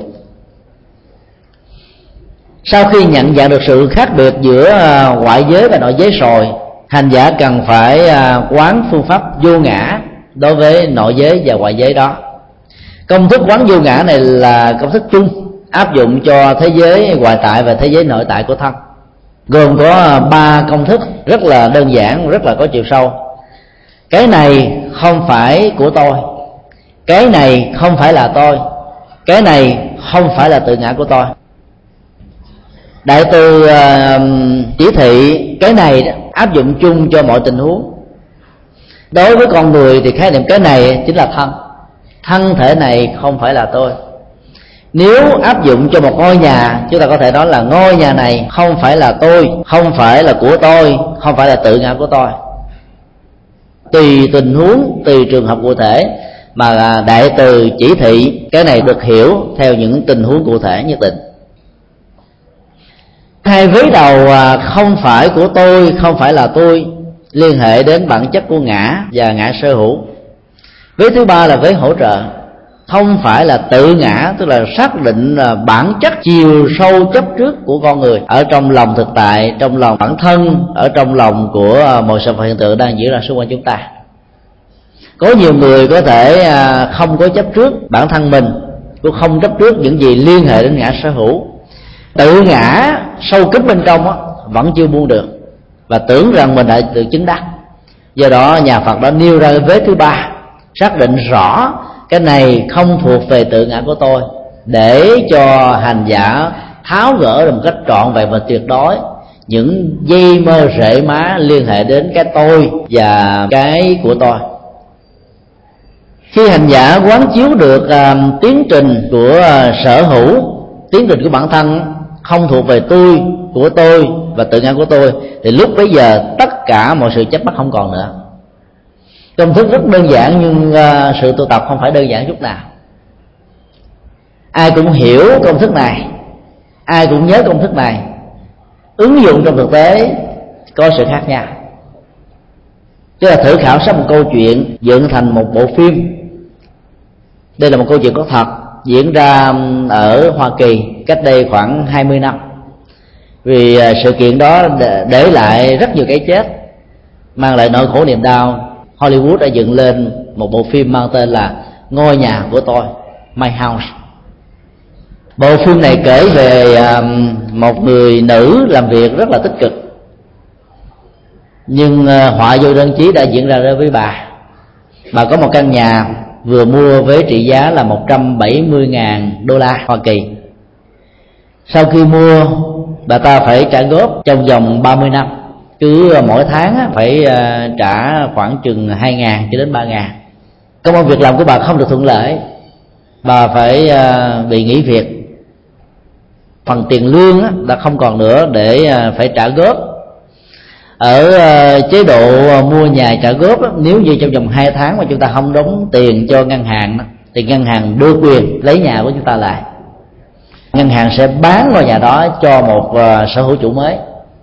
Sau khi nhận dạng được sự khác biệt giữa ngoại giới và nội giới rồi, hành giả cần phải quán phương pháp vô ngã đối với nội giới và ngoại giới đó. Công thức quán vô ngã này là công thức chung áp dụng cho thế giới ngoại tại và thế giới nội tại của thân, gồm có 3 công thức rất là đơn giản, rất là có chiều sâu. Cái này không phải của tôi, cái này không phải là tôi, cái này không phải là tự ngã của tôi. Đại từ chỉ thị cái này áp dụng chung cho mọi tình huống. Đối với con người thì khái niệm cái này chính là thân, thân thể này không phải là tôi. Nếu áp dụng cho một ngôi nhà, chúng ta có thể nói là ngôi nhà này không phải là tôi, không phải là của tôi, không phải là tự ngã của tôi. Tùy tình huống, tùy trường hợp cụ thể mà đại từ chỉ thị cái này được hiểu theo những tình huống cụ thể nhất định. Hai vế đầu không phải của tôi, không phải là tôi liên hệ đến bản chất của ngã và ngã sở hữu. Vế thứ ba là vế hỗ trợ, không phải là tự ngã, tức là xác định bản chất chiều sâu chấp trước của con người ở trong lòng thực tại, trong lòng bản thân, ở trong lòng của mọi sự vật hiện tượng đang diễn ra xung quanh chúng ta. Có nhiều người có thể không có chấp trước bản thân mình, cũng không chấp trước những gì liên hệ đến ngã sở hữu. Tự ngã sâu kín bên trong vẫn chưa buông được và tưởng rằng mình đã được chứng đắc. Do đó nhà Phật đã nêu ra cái vế thứ ba, xác định rõ cái này không thuộc về tự ngã của tôi, để cho hành giả tháo gỡ được một cách trọn vẹn và tuyệt đối những dây mơ rễ má liên hệ đến cái tôi và cái của tôi. Khi hành giả quán chiếu được tiến trình của sở hữu, tiến trình của bản thân không thuộc về tôi, của tôi và tự ngã của tôi, thì lúc bấy giờ tất cả mọi sự chấp mắc không còn nữa. Công thức rất đơn giản, nhưng sự tu tập không phải đơn giản chút nào. Ai cũng hiểu công thức này, ai cũng nhớ công thức này, ứng dụng trong thực tế có sự khác nhau. Chứ là thử khảo sát một câu chuyện dựng thành một bộ phim. Đây là một câu chuyện có thật diễn ra ở Hoa Kỳ cách đây khoảng 20 năm. Vì sự kiện đó để lại rất nhiều cái chết, mang lại nỗi khổ niềm đau, Hollywood đã dựng lên một bộ phim mang tên là Ngôi nhà của tôi, My House. Bộ phim này kể về một người nữ làm việc rất là tích cực, nhưng họa vô đơn chí đã diễn ra với bà. Bà có một căn nhà vừa mua với trị giá là 170.000 đô la Hoa Kỳ. Sau khi mua, bà ta phải trả góp trong vòng 30 năm. Cứ mỗi tháng phải trả khoảng chừng 2.000 cho đến 3.000. Công ăn việc làm của bà không được thuận lợi, bà phải bị nghỉ việc. Phần tiền lương đã không còn nữa để phải trả góp. Ở chế độ mua nhà trả góp, nếu như trong vòng 2 tháng mà chúng ta không đóng tiền cho ngân hàng thì ngân hàng đưa quyền lấy nhà của chúng ta lại. Ngân hàng sẽ bán ngôi nhà đó cho một sở hữu chủ mới.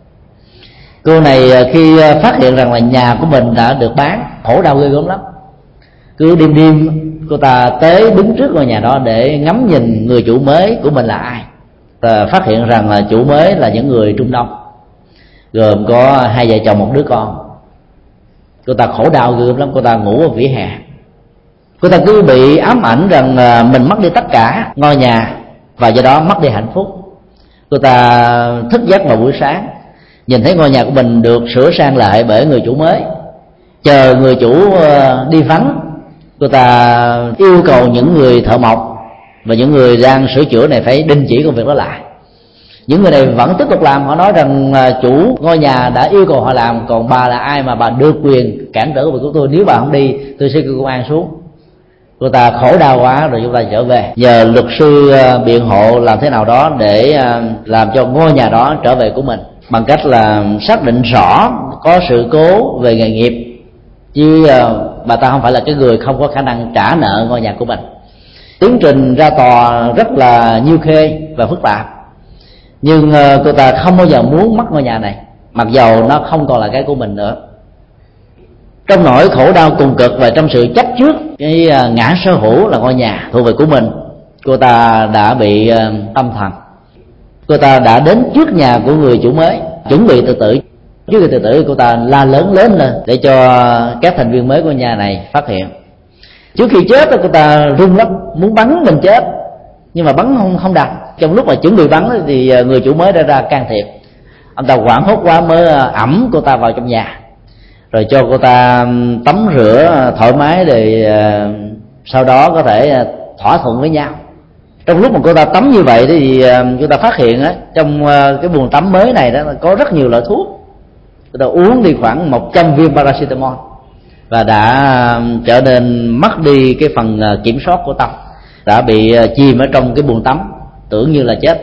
Cô này khi phát hiện rằng là nhà của mình đã được bán, khổ đau ghê gớm lắm. Cứ đêm đêm cô ta tới đứng trước ngôi nhà đó để ngắm nhìn người chủ mới của mình là ai. Và phát hiện rằng là chủ mới là những người Trung Đông, gồm có 2 vợ chồng 1 đứa con. Cô ta khổ đau ghê gớm lắm, cô ta ngủ ở vỉa hè. Cô ta cứ bị ám ảnh rằng mình mất đi tất cả ngôi nhà và do đó mất đi hạnh phúc. Cô ta thức giấc vào buổi sáng, nhìn thấy ngôi nhà của mình được sửa sang lại bởi người chủ mới. Chờ người chủ đi vắng, cô ta yêu cầu những người thợ mộc và những người đang sửa chữa này phải đình chỉ công việc đó lại. Những người này vẫn tiếp tục làm. Họ nói rằng chủ ngôi nhà đã yêu cầu họ làm, còn bà là ai mà bà được quyền cản trở việc của tôi? Nếu bà không đi, tôi sẽ kêu công an xuống. Cô ta khổ đau quá rồi chúng ta trở về. Nhờ luật sư biện hộ làm thế nào đó để làm cho ngôi nhà đó trở về của mình, bằng cách là xác định rõ có sự cố về nghề nghiệp, chứ bà ta không phải là cái người không có khả năng trả nợ ngôi nhà của mình. Tiến trình ra tòa rất là nhiêu khê và phức tạp, nhưng cô ta không bao giờ muốn mất ngôi nhà này, mặc dầu nó không còn là cái của mình nữa. Trong nỗi khổ đau cùng cực và trong sự chấp trước cái ngã sở hữu là ngôi nhà thuộc về của mình, cô ta đã bị tâm thần. Cô ta đã đến trước nhà của người chủ mới, chuẩn bị tự tử. Trước khi tự tử, cô ta la lớn lên để cho các thành viên mới của nhà này phát hiện. Trước khi chết, cô ta run lắm, muốn bắn mình chết, nhưng mà bắn không đặt. Trong lúc mà chuẩn bị bắn thì người chủ mới đã ra can thiệp. Ông ta hoảng hốt quá mới ẵm cô ta vào trong nhà, rồi cho cô ta tắm rửa thoải mái để sau đó có thể thỏa thuận với nhau. Trong lúc mà cô ta tắm như vậy thì cô ta phát hiện trong cái buồng tắm mới này đó có rất nhiều loại thuốc. Cô ta uống đi khoảng 100 viên paracetamol và đã trở nên mất đi cái phần kiểm soát của tâm, đã bị chìm ở trong cái buồng tắm, tưởng như là chết.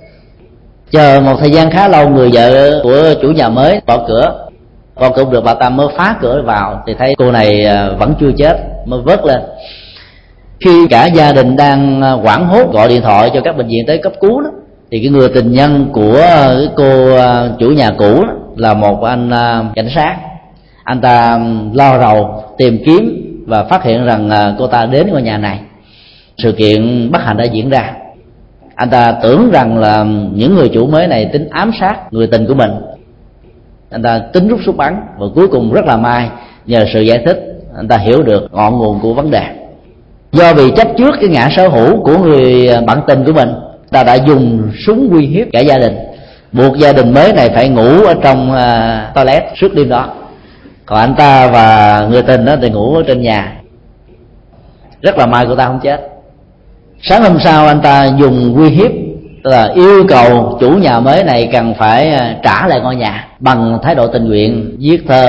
Chờ một thời gian khá lâu, người vợ của chủ nhà mới bỏ cửa được, bà ta mới phá cửa vào thì thấy cô này vẫn chưa chết, mới vớt lên. Khi cả gia đình đang hoảng hốt gọi điện thoại cho các bệnh viện tới cấp cứu đó, thì cái người tình nhân của cái cô chủ nhà cũ đó là một anh cảnh sát. Anh ta lo rầu tìm kiếm và phát hiện rằng cô ta đến ngôi nhà này. Sự kiện bất hạnh đã diễn ra. Anh ta tưởng rằng là những người chủ mới này tính ám sát người tình của mình. Anh ta tính rút súng bắn, và cuối cùng rất là may, nhờ sự giải thích anh ta hiểu được ngọn nguồn của vấn đề. Do vì chấp trước cái ngã sở hữu của người bạn tình của mình, ta đã dùng súng uy hiếp cả gia đình, buộc gia đình mới này phải ngủ ở trong toilet suốt đêm đó. Còn anh ta và người tình đó thì ngủ ở trên nhà. Rất là may cô ta không chết. Sáng hôm sau anh ta dùng uy hiếp, tức là yêu cầu chủ nhà mới này cần phải trả lại ngôi nhà bằng thái độ tình nguyện, viết thơ.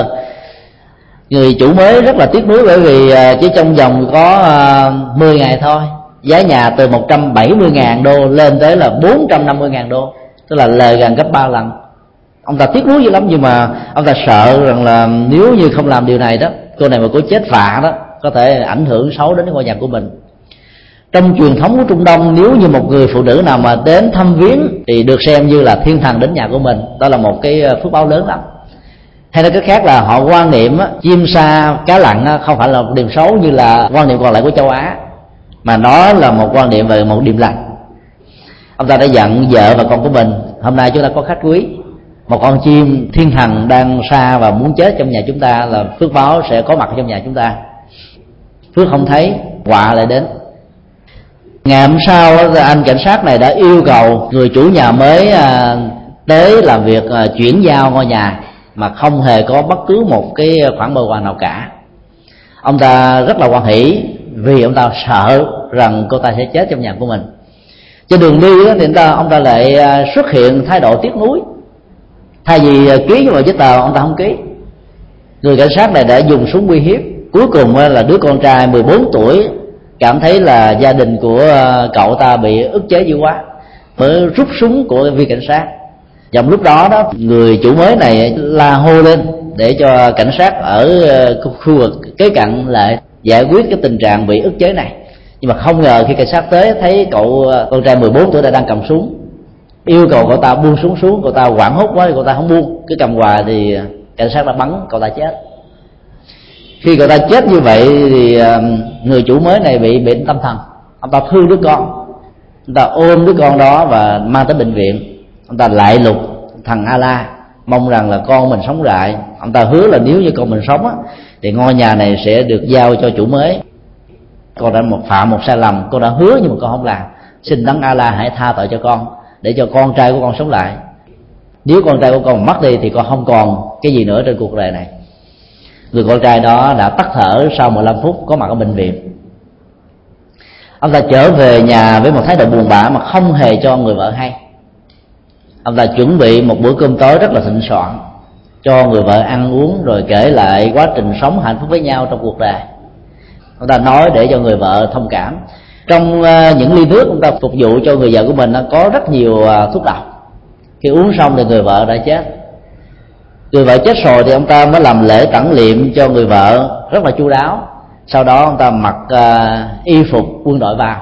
Người chủ mới rất là tiếc nuối, bởi vì chỉ trong vòng có 10 ngày thôi, giá nhà từ 170.000 đô lên tới là 450.000 đô, tức là lời gần gấp 3 lần. Ông ta tiếc nuối dữ lắm, nhưng mà ông ta sợ rằng là nếu như không làm điều này đó, cô này mà có chết vạ đó, có thể ảnh hưởng xấu đến ngôi nhà của mình. Trong truyền thống của Trung Đông, nếu như một người phụ nữ nào mà đến thăm viếng thì được xem như là thiên thần đến nhà của mình, đó là một cái phước báo lớn lắm. Hay nói cách khác là họ quan niệm chim sa cá lặn không phải là một điểm xấu như là quan niệm còn lại của châu Á, mà nó là một quan niệm về một điểm lành. Ông ta đã dặn vợ và con của mình: hôm nay chúng ta có khách quý, một con chim thiên thần đang xa và muốn chết trong nhà chúng ta, là phước báo sẽ có mặt trong nhà chúng ta. Phước không thấy, họa lại đến. Ngày hôm sau, anh cảnh sát này đã yêu cầu người chủ nhà mới tới làm việc chuyển giao ngôi nhà mà không hề có bất cứ một cái khoản bồi hoàn nào cả. Ông ta rất là hoan hỉ vì ông ta sợ rằng cô ta sẽ chết trong nhà của mình. Trên đường đi thì ông ta lại xuất hiện thái độ tiếc nuối. Thay vì ký vào giấy tờ, ông ta không ký. Người cảnh sát này đã dùng súng uy hiếp. Cuối cùng là đứa con trai 14 tuổi cảm thấy là gia đình của cậu ta bị ức chế dữ quá, mới rút súng của viên cảnh sát. Trong lúc đó người chủ mới này la hô lên để cho cảnh sát ở khu vực kế cận lại giải quyết cái tình trạng bị ức chế này. Nhưng mà không ngờ khi cảnh sát tới, thấy con trai 14 tuổi đang cầm súng, yêu cầu cậu ta buông súng xuống. Cậu ta hoảng hốt quá, cậu ta không buông, cứ cầm hoài thì cảnh sát đã bắn cậu ta chết. Khi cậu ta chết như vậy thì người chủ mới này bị bệnh tâm thần. Ông ta thương đứa con, ông ta ôm đứa con đó và mang tới bệnh viện. Ông ta lại lục thằng Allah, mong rằng là con mình sống lại. Ông ta hứa là nếu như con mình sống thì ngôi nhà này sẽ được giao cho chủ mới. Con đã phạm một sai lầm, con đã hứa nhưng mà con không làm. Xin đấng Allah hãy tha tội cho con, để cho con trai của con sống lại. Nếu con trai của con mất đi thì con không còn cái gì nữa trên cuộc đời này. Người con trai đó đã tắt thở sau 15 phút có mặt ở bệnh viện. Ông ta trở về nhà với một thái độ buồn bã mà không hề cho người vợ hay. Ông ta chuẩn bị một bữa cơm tối rất là thịnh soạn cho người vợ ăn uống, rồi kể lại quá trình sống hạnh phúc với nhau trong cuộc đời. Ông ta nói để cho người vợ thông cảm. Trong những ly nước ông ta phục vụ cho người vợ của mình có rất nhiều thuốc độc. Khi uống xong thì người vợ đã chết. Người vợ chết rồi thì ông ta mới làm lễ tẩn liệm cho người vợ rất là chu đáo. Sau đó ông ta mặc y phục quân đội vào,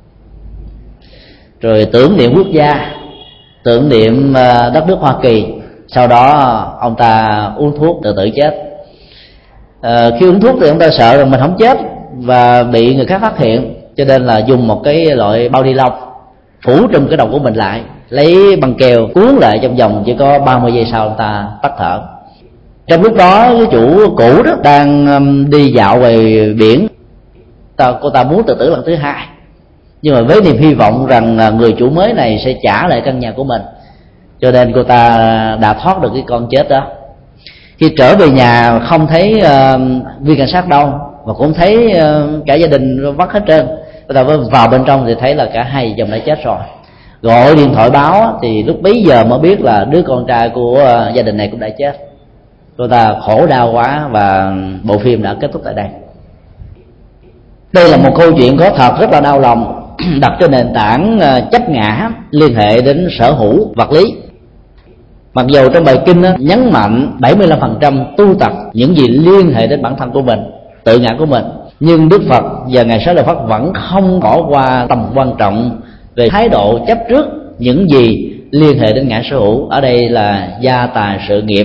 rồi tưởng niệm quốc gia, tưởng niệm đất nước Hoa Kỳ. Sau đó ông ta uống thuốc tự tử chết. Khi uống thuốc thì ông ta sợ rằng mình không chết và bị người khác phát hiện, cho nên là dùng một cái loại bao ni lông phủ trùm cái đầu của mình lại, lấy băng keo cuốn lại, trong vòng chỉ có 30 giây sau ông ta tắt thở. Trong lúc đó cái chủ cũ đó đang đi dạo về biển, cô ta muốn tự tử lần thứ hai, nhưng mà với niềm hy vọng rằng người chủ mới này sẽ trả lại căn nhà của mình, cho nên cô ta đã thoát được cái con chết đó. Khi trở về nhà không thấy viên cảnh sát đâu, mà cũng thấy cả gia đình vắng hết trơn. Cô ta vào bên trong thì thấy là cả hai chồng đã chết rồi. Gọi điện thoại báo thì lúc bấy giờ mới biết là đứa con trai của gia đình này cũng đã chết. Cô ta khổ đau quá và bộ phim đã kết thúc tại đây. Đây là một câu chuyện có thật rất là đau lòng, đặt trên nền tảng chấp ngã liên hệ đến sở hữu vật lý. Mặc dù trong bài kinh nhấn mạnh 75% tu tập những gì liên hệ đến bản thân của mình, tự ngã của mình, nhưng Đức Phật và Ngài Xá Lợi Phất vẫn không bỏ qua tầm quan trọng về thái độ chấp trước những gì liên hệ đến ngã sở hữu. Ở đây là gia tài sự nghiệp.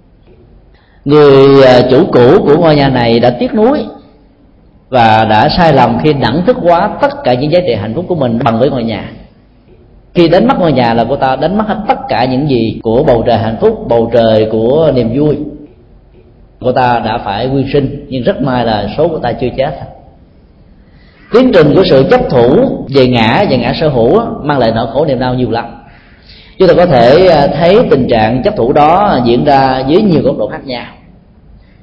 Người chủ cũ của ngôi nhà này đã tiếc nuối và đã sai lầm khi đẳng thức hóa tất cả những giá trị hạnh phúc của mình bằng với ngôi nhà. Khi đánh mất ngôi nhà là cô ta đánh mất hết tất cả những gì của bầu trời hạnh phúc, bầu trời của niềm vui. Cô ta đã phải quy sinh, nhưng rất may là số của ta chưa chết. Tiến trình của sự chấp thủ về ngã và ngã sở hữu mang lại nỗi khổ niềm đau nhiều lắm. Chúng ta có thể thấy tình trạng chấp thủ đó diễn ra dưới nhiều góc độ khác nhau.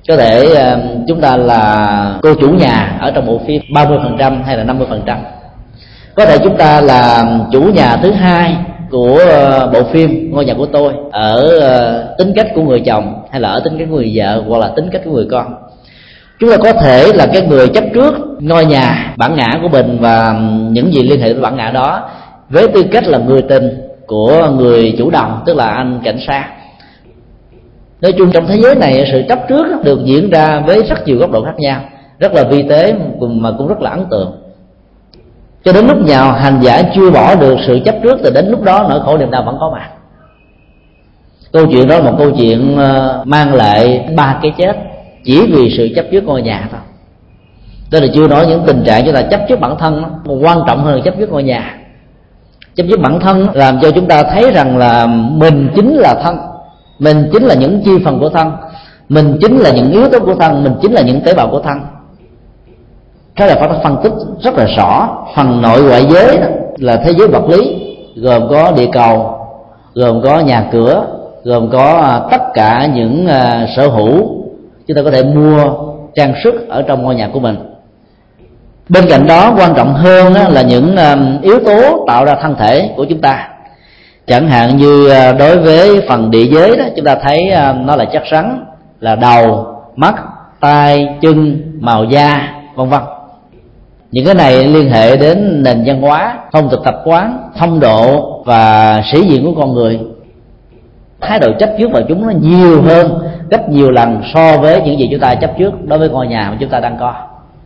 Có thể chúng ta là cô chủ nhà ở trong bộ phim 30% hay là 50%. Có thể chúng ta là chủ nhà thứ hai của bộ phim Ngôi Nhà Của Tôi ở tính cách của người chồng, hay là ở tính cách của người vợ, hoặc là tính cách của người con. Chúng ta có thể là cái người chấp trước ngôi nhà bản ngã của mình và những gì liên hệ với bản ngã đó, với tư cách là người tình của người chủ đồng, tức là anh cảnh sát. Nói chung trong thế giới này, sự chấp trước được diễn ra với rất nhiều góc độ khác nhau, rất là vi tế mà cũng rất là ấn tượng. Cho đến lúc nào hành giả chưa bỏ được sự chấp trước thì đến lúc đó nỗi khổ niềm đau vẫn có mặt. Câu chuyện đó là một câu chuyện mang lại 3 cái chết chỉ vì sự chấp trước ngôi nhà thôi. Tôi là chưa nói những tình trạng chúng ta chấp trước bản thân đó, quan trọng hơn là chấp trước ngôi nhà. Chấp trước bản thân làm cho chúng ta thấy rằng là mình chính là thân, mình chính là những chi phần của thân, mình chính là những yếu tố của thân, mình chính là những tế bào của thân. Thế là phải phân tích rất là rõ. Phần nội ngoại giới là thế giới vật lý, gồm có địa cầu, gồm có nhà cửa, gồm có tất cả những sở hữu chúng ta có thể mua trang sức ở trong ngôi nhà của mình. Bên cạnh đó, quan trọng hơn là những yếu tố tạo ra thân thể của chúng ta. Chẳng hạn như đối với phần địa giới đó, chúng ta thấy nó là chất rắn, là đầu, mắt, tai, chân, màu da, vân vân. Những cái này liên hệ đến nền văn hóa, phong tục tập quán, phong độ và sĩ diện của con người. Thái độ chấp trước vào chúng nó nhiều hơn gấp nhiều lần so với những gì chúng ta chấp trước đối với ngôi nhà mà chúng ta đang có.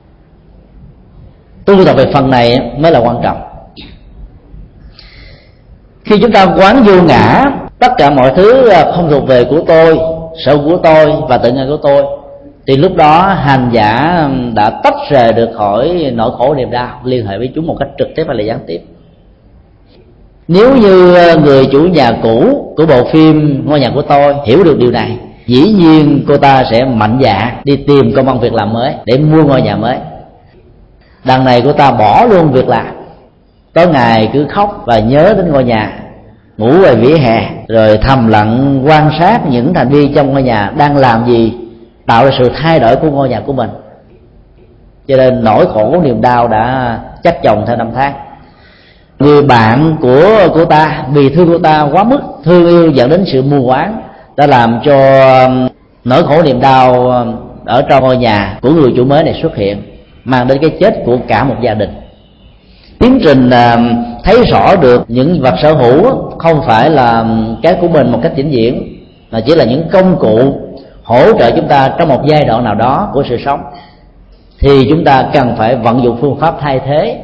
Tu tập về phần này mới là quan trọng. Khi chúng ta quán vô ngã, tất cả mọi thứ không thuộc về của tôi, sở của tôi và tự ngã của tôi, thì lúc đó hành giả đã tách rời được khỏi nỗi khổ niềm đau liên hệ với chúng một cách trực tiếp hay là gián tiếp. Nếu như người chủ nhà cũ của bộ phim Ngôi Nhà Của Tôi hiểu được điều này, dĩ nhiên cô ta sẽ mạnh dạn đi tìm công ăn việc làm mới để mua ngôi nhà mới. Đằng này cô ta bỏ luôn việc làm, tối ngày cứ khóc và nhớ đến ngôi nhà, ngủ về vỉa hè, rồi thầm lặng quan sát những thành viên trong ngôi nhà đang làm gì, tạo ra sự thay đổi của ngôi nhà của mình. Cho nên nỗi khổ niềm đau đã chắc chồng theo năm tháng. Người bạn của cô ta vì thương cô ta quá mức, thương yêu dẫn đến sự mù quáng, đã làm cho nỗi khổ niềm đau ở trong ngôi nhà của người chủ mới này xuất hiện, mang đến cái chết của cả một gia đình. Tiến trình thấy rõ được những vật sở hữu không phải là cái của mình một cách vĩnh viễn, mà chỉ là những công cụ hỗ trợ chúng ta trong một giai đoạn nào đó của sự sống, thì chúng ta cần phải vận dụng phương pháp thay thế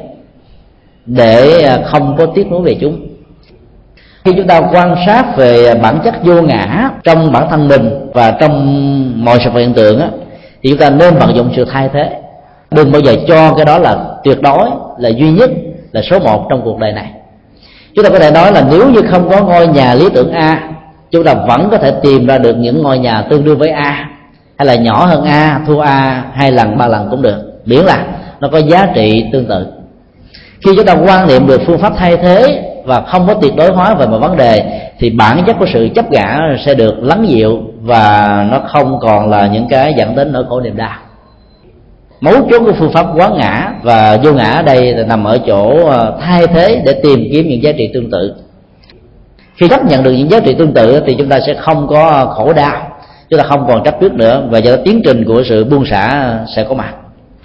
để không có tiếc nuối về chúng. Khi chúng ta quan sát về bản chất vô ngã trong bản thân mình và trong mọi sự hiện tượng thì chúng ta nên vận dụng sự thay thế. Đừng bao giờ cho cái đó là tuyệt đối, là duy nhất, là số một trong cuộc đời này. Chúng ta có thể nói là nếu như không có ngôi nhà lý tưởng A, chúng ta vẫn có thể tìm ra được những ngôi nhà tương đương với A, hay là nhỏ hơn A, thua A 2 lần 3 lần cũng được, miễn là nó có giá trị tương tự. Khi chúng ta quan niệm được phương pháp thay thế và không có tuyệt đối hóa về một vấn đề, thì bản chất của sự chấp ngã sẽ được lắng dịu và nó không còn là những cái dẫn đến nỗi khổ niềm đau. Mấu chốt của phương pháp quán ngã và vô ngã ở đây là nằm ở chỗ thay thế để tìm kiếm những giá trị tương tự. Khi chấp nhận được những giá trị tương tự thì chúng ta sẽ không có khổ đau, chúng ta không còn chấp trước nữa, và do đó tiến trình của sự buông xả sẽ có mặt.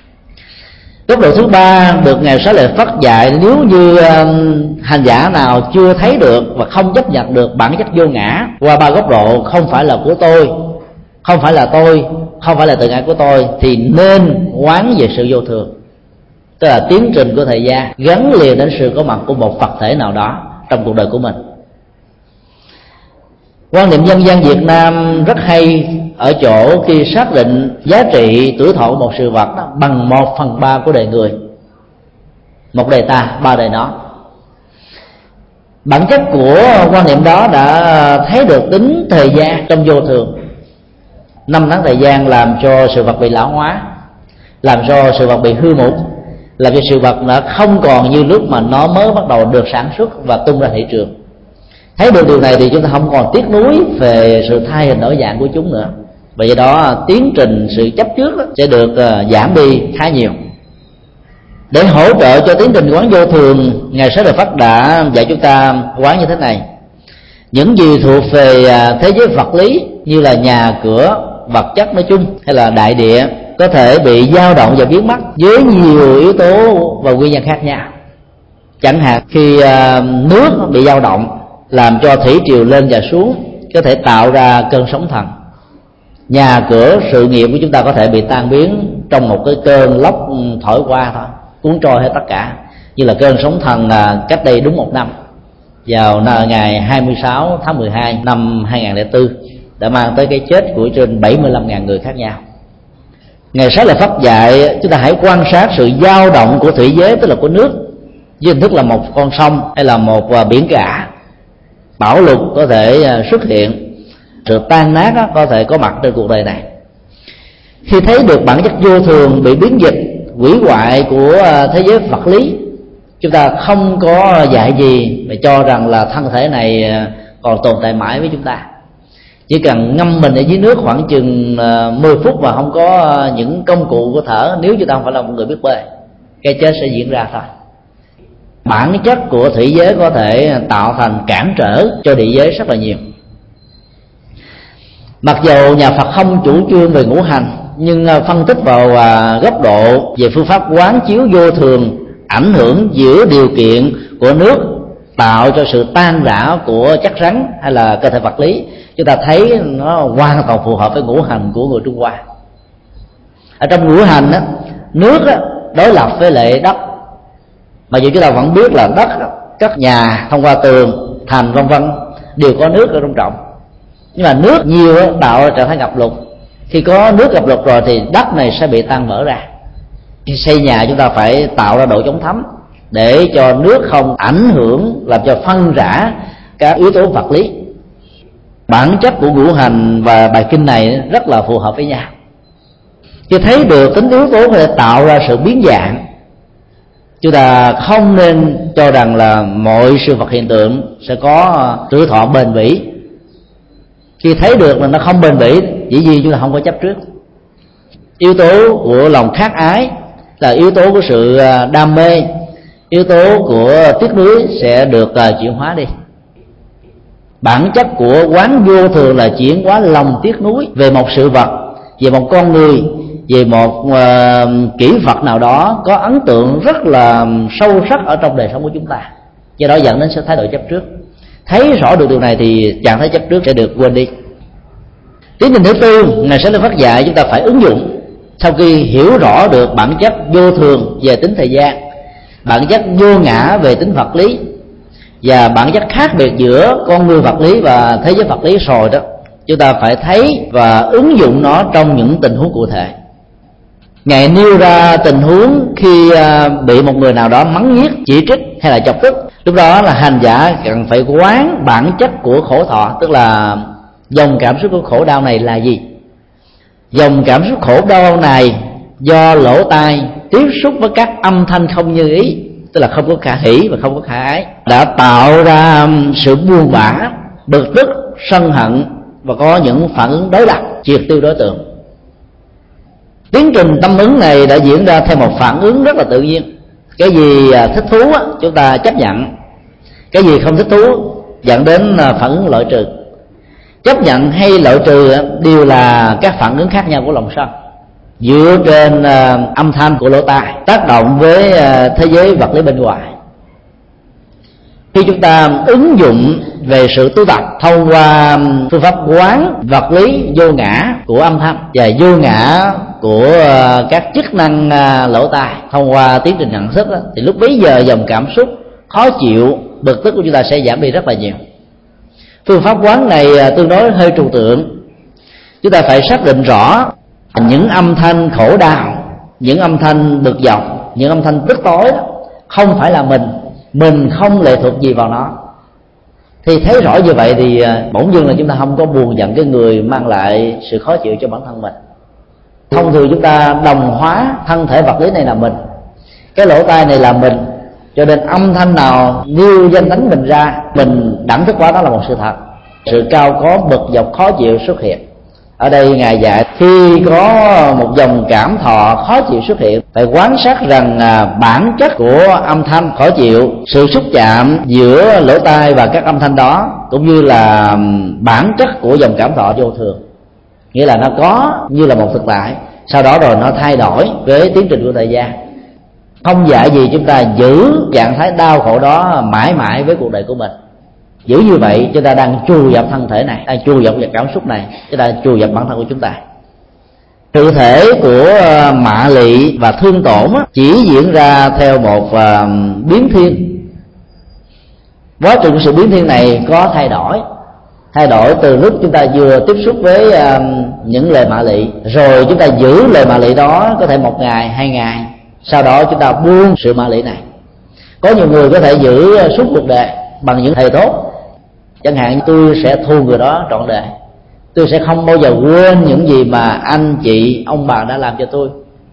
Góc độ thứ ba được Ngài Xá Lợi Phất dạy, nếu như hành giả nào chưa thấy được và không chấp nhận được bản chất vô ngã qua 3 góc độ, không phải là của tôi, không phải là tôi, không phải là tự ngã của tôi, thì nên quán về sự vô thường, tức là tiến trình của thời gian gắn liền đến sự có mặt của một vật thể nào đó trong cuộc đời của mình. Quan niệm dân gian Việt Nam rất hay ở chỗ khi xác định giá trị tuổi thọ của một sự vật bằng 1/3 của đời người. Một đời ta, 3 đời nó. Bản chất của quan niệm đó đã thấy được tính thời gian trong vô thường. 5 tháng thời gian làm cho sự vật bị lão hóa, làm cho sự vật bị hư mục, làm cho sự vật đã không còn như lúc mà nó mới bắt đầu được sản xuất và tung ra thị trường. Thấy được điều này thì chúng ta không còn tiếc nuối về sự thay hình đổi dạng của chúng nữa. và do đó tiến trình sự chấp trước đó sẽ được giảm đi khá nhiều. Để hỗ trợ cho tiến trình quán vô thường, Ngài Xá Lợi Phất đã dạy chúng ta quán như thế này: những gì thuộc về thế giới vật lý như là nhà cửa, vật chất nói chung hay là đại địa có thể bị dao động và biến mất với nhiều yếu tố và nguyên nhân khác nhau. Chẳng hạn khi nước bị dao động làm cho thủy triều lên và xuống, có thể tạo ra cơn sóng thần. Nhà cửa, sự nghiệp của chúng ta có thể bị tan biến trong một cái cơn lốc thổi qua thôi, cuốn trôi hết tất cả, như là cơn sóng thần cách đây đúng 1 năm, vào ngày 26 tháng 12 năm 2004, đã mang tới cái chết của trên 75.000 người khác nhau. Ngài Xá Lợi Phất dạy chúng ta hãy quan sát sự dao động của thủy giới, tức là của nước, với hình thức là một con sông hay là một biển cả. Bão lụt có thể xuất hiện, sự tan nát có thể có mặt trên cuộc đời này. Khi thấy được bản chất vô thường bị biến dịch, hủy hoại của thế giới vật lý, chúng ta không có dạy gì mà cho rằng là thân thể này còn tồn tại mãi với chúng ta. Chỉ cần ngâm mình ở dưới nước khoảng chừng 10 phút mà không có những công cụ của thở, nếu chúng ta không phải là một người biết bơi, cái chết sẽ diễn ra thôi. Bản chất của thủy giới có thể tạo thành cản trở cho địa giới rất là nhiều. Mặc dù nhà Phật không chủ trương về ngũ hành, nhưng phân tích vào góc độ về phương pháp quán chiếu vô thường, ảnh hưởng giữa điều kiện của nước tạo cho sự tan rã của chất rắn hay là cơ thể vật lý, chúng ta thấy nó hoàn toàn phù hợp với ngũ hành của người Trung Hoa. Ở trong ngũ hành nước đối lập với lại đất, mà dù chúng ta vẫn biết là đất, các nhà thông qua tường, thành vân vân đều có nước ở trong trọng, nhưng mà nước nhiều tạo ra trạng thái ngập lụt. Khi có nước ngập lụt rồi thì đất này sẽ bị tan vỡ ra. Khi xây nhà chúng ta phải tạo ra độ chống thấm để cho nước không ảnh hưởng, làm cho phân rã các yếu tố vật lý. Bản chất của ngũ hành và bài kinh này rất là phù hợp với nhau. Khi thấy được tính yếu tố có thể tạo ra sự biến dạng, chúng ta không nên cho rằng là mọi sự vật hiện tượng sẽ có tuổi thọ bền bỉ. Khi thấy được là nó không bền bỉ, dĩ nhiên chúng ta không có chấp trước. Yếu tố của lòng khát ái là yếu tố của sự đam mê, yếu tố của tiếc nuối sẽ được chuyển hóa đi. Bản chất của quán vô thường là chuyển hóa lòng tiếc nuối về một sự vật, về một con người, về một kỷ vật nào đó có ấn tượng rất là sâu sắc ở trong đời sống của chúng ta, do đó dẫn đến sự thái độ chấp trước. Thấy rõ được điều này thì trạng thái chấp trước sẽ được quên đi. Tiến trình thứ tư, Ngài Xá Lợi Phất dạy chúng ta phải ứng dụng. Sau khi hiểu rõ được bản chất vô thường về tính thời gian, bản chất vô ngã về tính vật lý, và bản chất khác biệt giữa con người vật lý và thế giới vật lý rồi đó, chúng ta phải thấy và ứng dụng nó trong những tình huống cụ thể. Ngài nêu ra tình huống khi bị một người nào đó mắng nhiếc, chỉ trích hay là chọc tức. Lúc đó là hành giả cần phải quán bản chất của khổ thọ, tức là dòng cảm xúc của khổ đau này là gì. Dòng cảm xúc khổ đau này do lỗ tai tiếp xúc với các âm thanh không như ý, tức là không có khả hỷ và không có khả ái, đã tạo ra sự buồn bã, bực tức, sân hận và có những phản ứng đối lập, triệt tiêu đối tượng. Tiến trình tâm ứng này đã diễn ra theo một phản ứng rất là tự nhiên. Cái gì thích thú chúng ta chấp nhận, cái gì không thích thú dẫn đến phản ứng loại trừ. Chấp nhận hay loại trừ đều là các phản ứng khác nhau của lòng sân, dựa trên âm thanh của lỗ tai tác động với thế giới vật lý bên ngoài. Khi chúng ta ứng dụng về sự tu tập thông qua phương pháp quán vật lý vô ngã của âm thanh và vô ngã của các chức năng lỗ tai thông qua tiến trình nhận thức đó, thì lúc bấy giờ dòng cảm xúc khó chịu, bực tức của chúng ta sẽ giảm đi rất là nhiều. Phương pháp quán này tương đối hơi trừu tượng. Chúng ta phải xác định rõ những âm thanh khổ đau, những âm thanh bực dọc, những âm thanh tức tối đó, không phải là mình không lệ thuộc gì vào nó. Thì thấy rõ như vậy thì bỗng dưng là chúng ta không có buồn giận cái người mang lại sự khó chịu cho bản thân mình. Thông thường chúng ta đồng hóa thân thể vật lý này là mình, cái lỗ tai này là mình, cho nên âm thanh nào nêu danh tánh mình ra, mình đẳng thức quá đó là một sự thật. Sự cao có bực dọc khó chịu xuất hiện. Ở đây Ngài dạy khi có một dòng cảm thọ khó chịu xuất hiện, phải quan sát rằng bản chất của âm thanh khó chịu, sự xúc chạm giữa lỗ tai và các âm thanh đó, cũng như là bản chất của dòng cảm thọ vô thường, nghĩa là nó có như là một thực tại, sau đó rồi nó thay đổi với tiến trình của thời gian. Không dạy gì chúng ta giữ trạng thái đau khổ đó mãi mãi với cuộc đời của mình. Giữ như vậy chúng ta đang chùi dập thân thể này, đang chùi dập cảm xúc này, chúng ta chùi dập bản thân của chúng ta. Sự thể của mạ lị và thương tổn chỉ diễn ra theo một biến thiên. Quá trình sự biến thiên này có thay đổi từ lúc chúng ta vừa tiếp xúc với những lời mạ lị, rồi chúng ta giữ lời mạ lị đó có thể 1 ngày, 2 ngày, sau đó chúng ta buông sự mạ lị này. Có nhiều người có thể giữ suốt cuộc đời bằng những thầy tốt, chẳng hạn tôi sẽ thu người đó trọn đời, tôi sẽ không bao giờ quên những gì mà anh chị ông bà đã làm cho tôi.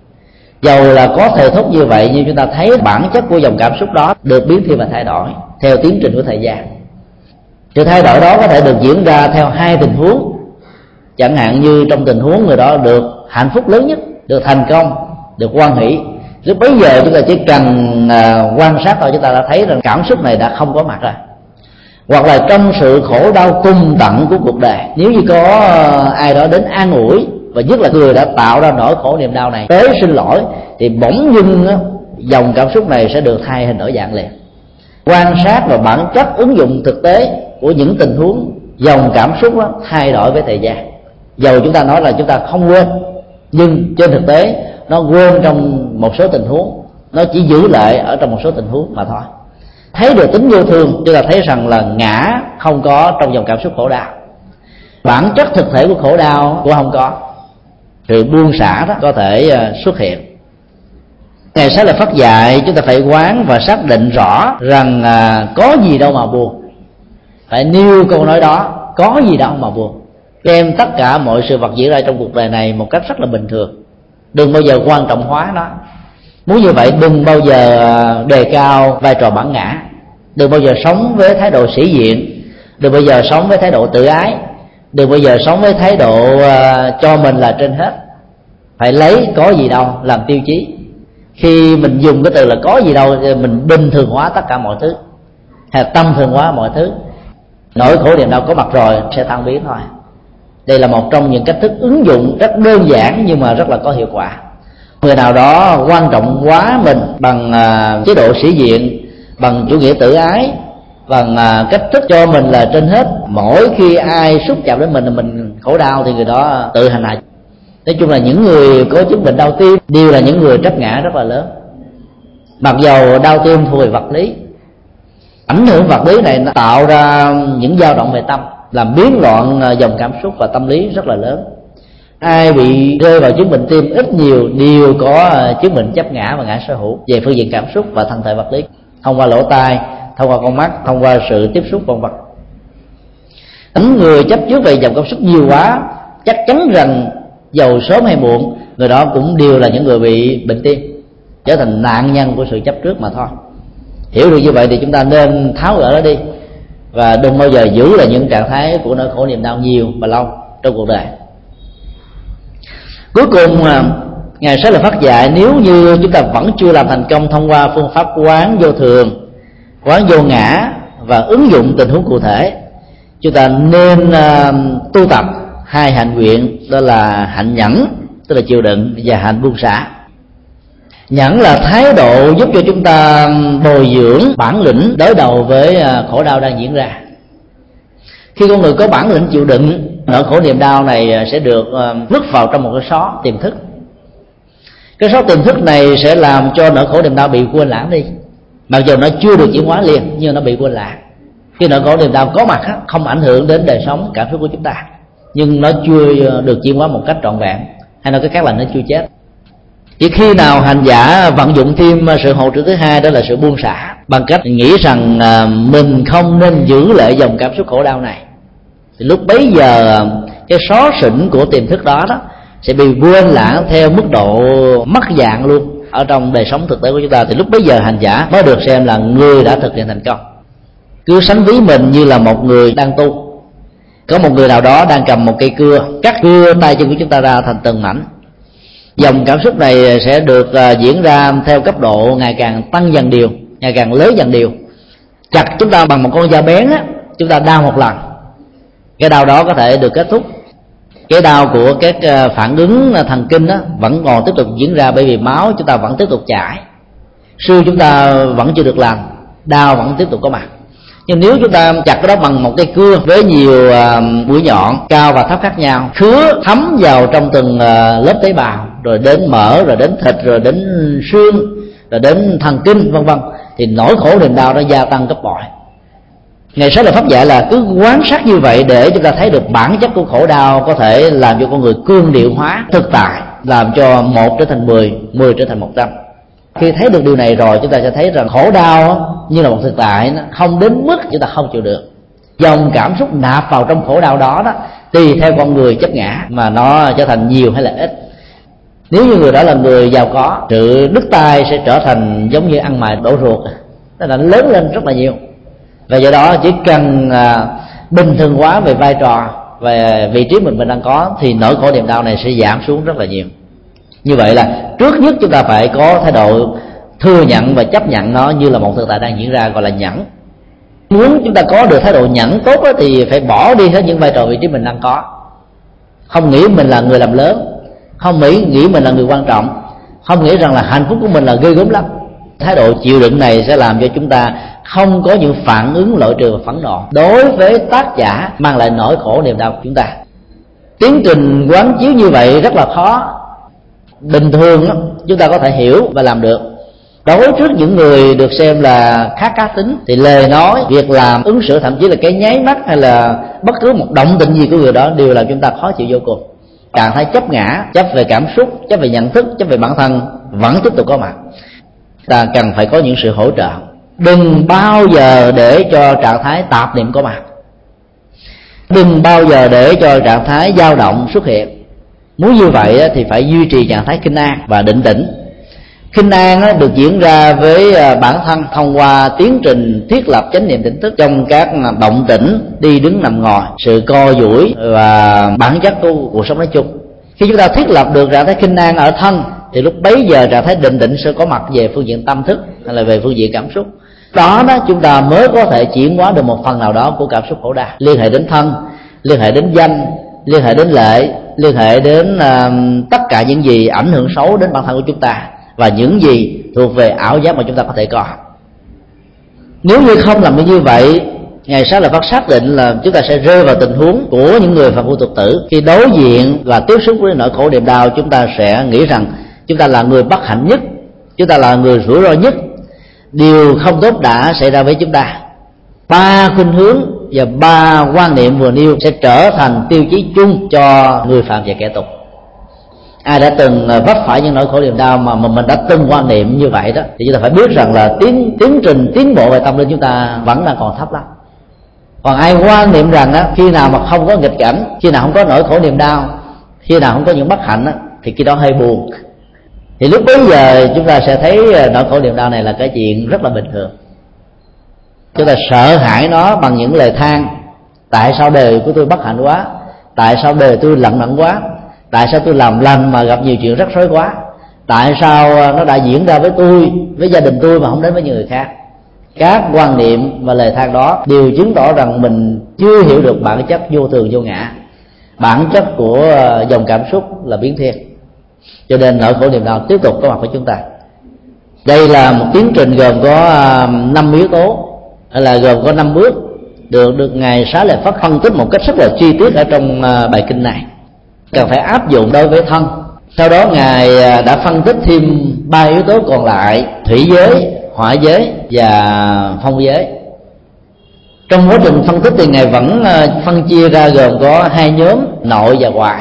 Dầu là có thầy thốt như vậy, nhưng chúng ta thấy bản chất của dòng cảm xúc đó được biến thiên và thay đổi theo tiến trình của thời gian. Sự thay đổi đó có thể được diễn ra theo 2 tình huống. Chẳng hạn như trong tình huống người đó được hạnh phúc lớn nhất, được thành công, được hoan hỷ, lúc bấy giờ chúng ta chỉ cần quan sát thôi, chúng ta đã thấy rằng cảm xúc này đã không có mặt rồi. Hoặc là trong sự khổ đau cùng tận của cuộc đời, nếu như có ai đó đến an ủi, và nhất là người đã tạo ra nỗi khổ niềm đau này tới xin lỗi, thì bỗng dưng dòng cảm xúc này sẽ được thay hình đổi dạng liền. Quan sát và bản chất ứng dụng thực tế của những tình huống dòng cảm xúc thay đổi với thời gian. Dầu chúng ta nói là chúng ta không quên, nhưng trên thực tế nó quên trong một số tình huống, nó chỉ giữ lại ở trong một số tình huống mà thôi. Thấy được tính vô thường, chúng ta thấy rằng là ngã không có trong dòng cảm xúc khổ đau, bản chất thực thể của khổ đau cũng không có. Sự buông xả đó có thể xuất hiện. Ngài Xá Lợi Phất dạy chúng ta phải quán và xác định rõ rằng có gì đâu mà buồn. Phải nêu câu nói đó, có gì đâu mà buồn, đem tất cả mọi sự vật diễn ra trong cuộc đời này một cách rất là bình thường, đừng bao giờ quan trọng hóa nó. Muốn như vậy đừng bao giờ đề cao vai trò bản ngã, đừng bao giờ sống với thái độ sĩ diện, đừng bao giờ sống với thái độ tự ái, đừng bao giờ sống với thái độ cho mình là trên hết. Phải lấy có gì đâu làm tiêu chí. Khi mình dùng cái từ là có gì đâu, mình bình thường hóa tất cả mọi thứ, hay tâm thường hóa mọi thứ. Nỗi khổ niềm đau có mặt rồi sẽ tan biến thôi. Đây là một trong những cách thức ứng dụng rất đơn giản nhưng mà rất là có hiệu quả. Người nào đó quan trọng quá mình bằng chế độ sĩ diện, bằng chủ nghĩa tự ái, bằng cách thức cho mình là trên hết, mỗi khi ai xúc chạm đến mình là mình khổ đau, thì người đó tự hành hạ. Nói chung là những người có chứng bệnh đau tim đều là những người trách ngã rất là lớn. Mặc dầu đau tim thuộc về vật lý, ảnh hưởng vật lý này nó tạo ra những dao động về tâm, làm biến loạn dòng cảm xúc và tâm lý rất là lớn. Ai bị rơi vào chứng bệnh tim ít nhiều đều có chứng bệnh chấp ngã và ngã sở hữu về phương diện cảm xúc và thân thể vật lý, thông qua lỗ tai, thông qua con mắt, thông qua sự tiếp xúc con vật. Những người chấp trước về dòng cảm xúc nhiều quá, chắc chắn rằng dầu sớm hay muộn người đó cũng đều là những người bị bệnh tim, trở thành nạn nhân của sự chấp trước mà thôi. Hiểu được như vậy thì chúng ta nên tháo gỡ nó đi, và đừng bao giờ giữ lại những trạng thái của nỗi khổ niềm đau nhiều và lâu trong cuộc đời. Cuối cùng Ngài Xá Lợi Phất dạy, nếu như chúng ta vẫn chưa làm thành công thông qua phương pháp quán vô thường, quán vô ngã và ứng dụng tình huống cụ thể, chúng ta nên tu tập 2 hạnh nguyện, đó là hạnh nhẫn, tức là chịu đựng, và hạnh buông xả. Nhẫn là thái độ giúp cho chúng ta bồi dưỡng bản lĩnh đối đầu với khổ đau đang diễn ra. Khi con người có bản lĩnh chịu đựng, nỗi khổ niềm đau này sẽ được vứt vào trong một cái xó tiềm thức. Cái xó tiềm thức này sẽ làm cho nỗi khổ niềm đau bị quên lãng đi, mặc dù nó chưa được chuyển hóa liền nhưng nó bị quên lãng. Khi nỗi khổ niềm đau có mặt không ảnh hưởng đến đời sống cảm xúc của chúng ta, nhưng nó chưa được chuyển hóa một cách trọn vẹn, hay nói cái khác là nó chưa chết. Chỉ khi nào hành giả vận dụng thêm sự hỗ trợ thứ hai, đó là sự buông xả, bằng cách nghĩ rằng mình không nên giữ lại dòng cảm xúc khổ đau này, thì lúc bấy giờ cái xó xỉnh của tiềm thức đó sẽ bị quên lãng theo mức độ mất dạng luôn ở trong đời sống thực tế của chúng ta. Thì lúc bấy giờ hành giả mới được xem là người đã thực hiện thành công. Cứ sánh ví mình như là một người đang tu, Có một người nào đó đang cầm một cây cưa, cắt cưa tay chân của chúng ta ra thành từng mảnh. Dòng cảm xúc này sẽ được diễn ra theo cấp độ ngày càng tăng dần đều, ngày càng lớn dần đều. Chặt chúng ta bằng một con dao bén á, chúng ta đau một lần, cái đau đó có thể được kết thúc. Cái đau của các phản ứng thần kinh á, vẫn còn tiếp tục diễn ra, bởi vì máu chúng ta vẫn tiếp tục chảy, xương chúng ta vẫn chưa được lành, đau vẫn tiếp tục có mặt. Nhưng nếu chúng ta chặt cái đó bằng một cây cưa với nhiều mũi nhọn cao và thấp khác nhau, khứa thấm vào trong từng lớp tế bào, rồi đến mỡ, rồi đến thịt, rồi đến xương, rồi đến thần kinh, vân vân, thì nỗi khổ niềm đau nó gia tăng gấp bội. Ngày sau là pháp dạy là cứ quan sát như vậy để chúng ta thấy được bản chất của khổ đau có thể làm cho con người cương điệu hóa thực tại, làm cho 1 trở thành 10, 10 trở thành 100. Khi thấy được điều này rồi, chúng ta sẽ thấy rằng khổ đau như là một thực tại, nó không đến mức chúng ta không chịu được. Dòng cảm xúc nạp vào trong khổ đau đó tùy theo con người chấp ngã mà nó trở thành nhiều hay là ít. Nếu như người đó là người giàu có, sự đứt tay sẽ trở thành giống như ăn mày đổ ruột, nó là lớn lên rất là nhiều. Và do đó chỉ cần bình thường hóa về vai trò, về vị trí mình đang có, thì nỗi khổ niềm đau này sẽ giảm xuống rất là nhiều. Như vậy là trước nhất chúng ta phải có thái độ thừa nhận và chấp nhận nó như là một thực tại đang diễn ra, gọi là nhẫn. Muốn chúng ta có được thái độ nhẫn tốt đó, thì phải bỏ đi hết những vai trò vị trí mình đang có. Không nghĩ mình là người làm lớn, không nghĩ mình là người quan trọng, không nghĩ rằng là hạnh phúc của mình là ghê gớm lắm. Thái độ chịu đựng này sẽ làm cho chúng ta không có những phản ứng loại trừ và phẫn nộ đối với tác giả mang lại nỗi khổ niềm đau của chúng ta. Tiến trình quán chiếu như vậy rất là khó. Bình thường chúng ta có thể hiểu và làm được. Đối trước những người được xem là khá cá tính thì lời nói, việc làm, ứng xử, thậm chí là cái nháy mắt hay là bất cứ một động tĩnh gì của người đó đều làm chúng ta khó chịu vô cùng. Trạng thái chấp ngã, chấp về cảm xúc, chấp về nhận thức, chấp về bản thân vẫn tiếp tục có mặt. Ta cần phải có những sự hỗ trợ. Đừng bao giờ để cho trạng thái tạp niệm có mặt, đừng bao giờ để cho trạng thái dao động xuất hiện. Muốn như vậy thì phải duy trì trạng thái khinh an và định tĩnh. Khinh an được diễn ra với bản thân thông qua tiến trình thiết lập chánh niệm tỉnh thức trong các động tĩnh đi đứng nằm ngồi, sự co duỗi và bản chất của cuộc sống nói chung. Khi chúng ta thiết lập được trạng thái khinh an ở thân thì lúc bấy giờ trạng thái định tĩnh sẽ có mặt về phương diện tâm thức hay là về phương diện cảm xúc. Đó chúng ta mới có thể chuyển hóa được một phần nào đó của cảm xúc khổ đau, liên hệ đến thân, liên hệ đến danh, liên hệ đến lệ, liên hệ đến tất cả những gì ảnh hưởng xấu đến bản thân của chúng ta và những gì thuộc về ảo giác mà chúng ta có thể có. Nếu như không làm như vậy, ngày sau là Phật xác định là chúng ta sẽ rơi vào tình huống của những người phàm phu tục tử. Khi đối diện và tiếp xúc với nỗi khổ niềm đau, chúng ta sẽ nghĩ rằng chúng ta là người bất hạnh nhất, chúng ta là người rủi ro nhất, điều không tốt đã xảy ra với chúng ta. 3 khuynh hướng và 3 quan niệm vừa nêu sẽ trở thành tiêu chí chung cho người phạm và kẻ tục. Ai đã từng vấp phải những nỗi khổ niềm đau mà mình đã từng quan niệm như vậy đó, thì chúng ta phải biết rằng là tiến trình tiến bộ về tâm linh chúng ta vẫn đang còn thấp lắm. Còn ai quan niệm rằng khi nào mà không có nghịch cảnh, khi nào không có nỗi khổ niềm đau, khi nào không có những bất hạnh thì khi đó hơi buồn, thì lúc bấy giờ chúng ta sẽ thấy nỗi khổ niềm đau này là cái chuyện rất là bình thường. Chúng ta sợ hãi nó bằng những lời than: tại sao đời của tôi bất hạnh quá, tại sao đời tôi lận đận quá, tại sao tôi làm lành mà gặp nhiều chuyện rắc rối quá, tại sao nó đã diễn ra với tôi, với gia đình tôi mà không đến với những người khác. Các quan niệm và lời than đó đều chứng tỏ rằng mình chưa hiểu được bản chất vô thường vô ngã, bản chất của dòng cảm xúc là biến thiên. Cho nên nỗi khổ niềm đau tiếp tục có mặt với chúng ta. Đây là một tiến trình gồm có 5 yếu tố, hay là gồm có 5 bước, được Ngài Xá Lợi Phất phân tích một cách rất là chi tiết ở trong bài kinh này, cần phải áp dụng đối với thân. Sau đó Ngài đã phân tích thêm 3 yếu tố còn lại: thủy giới, hỏa giới và phong giới. Trong quá trình phân tích thì Ngài vẫn phân chia ra gồm có 2 nhóm, nội và ngoại.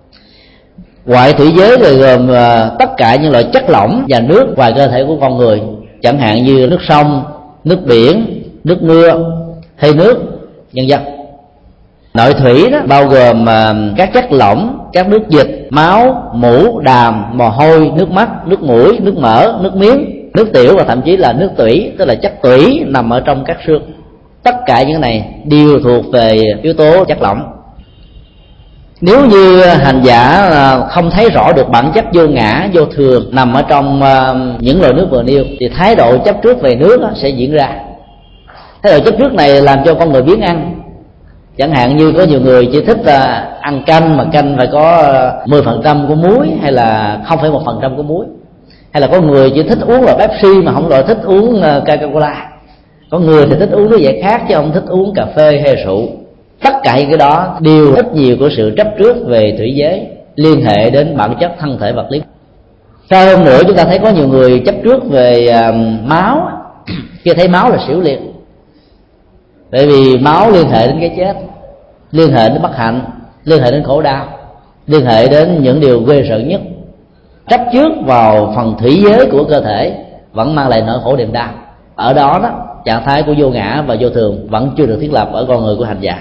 Ngoại thủy giới là gồm tất cả những loại chất lỏng và nước ngoài cơ thể của con người, chẳng hạn như nước sông, nước biển, nước mưa, hơi nước, vân vân. Nội thủy đó bao gồm các chất lỏng, các nước dịch, máu, mũ, đàm, mồ hôi, nước mắt, nước mũi, nước mỡ, nước miếng, nước tiểu và thậm chí là nước tủy, tức là chất tủy nằm ở trong các xương. Tất cả những này đều thuộc về yếu tố chất lỏng. Nếu như hành giả không thấy rõ được bản chất vô ngã, vô thường nằm ở trong những loại nước vừa nêu, thì thái độ chấp trước về nước sẽ diễn ra. Thái độ chấp trước này làm cho con người biếng ăn. Chẳng hạn như có nhiều người chỉ thích ăn canh, mà canh phải có 10% của muối hay là 0,1% của muối. Hay là có người chỉ thích uống loại Pepsi mà không loại thích uống Coca-Cola. Có người thì thích uống cái gì khác chứ không thích uống cà phê hay rượu. Tất cả những cái đó đều ít nhiều của sự chấp trước về thủy giới liên hệ đến bản chất thân thể vật lý. Cao hơn nữa, chúng ta thấy có nhiều người chấp trước về máu. Khi thấy máu là xỉu liền, bởi vì máu liên hệ đến cái chết, liên hệ đến bất hạnh, liên hệ đến khổ đau, liên hệ đến những điều ghê sợ nhất. Chấp trước vào phần thủy giới của cơ thể vẫn mang lại nỗi khổ niềm đau. Ở đó trạng thái của vô ngã và vô thường vẫn chưa được thiết lập ở con người của hành giả.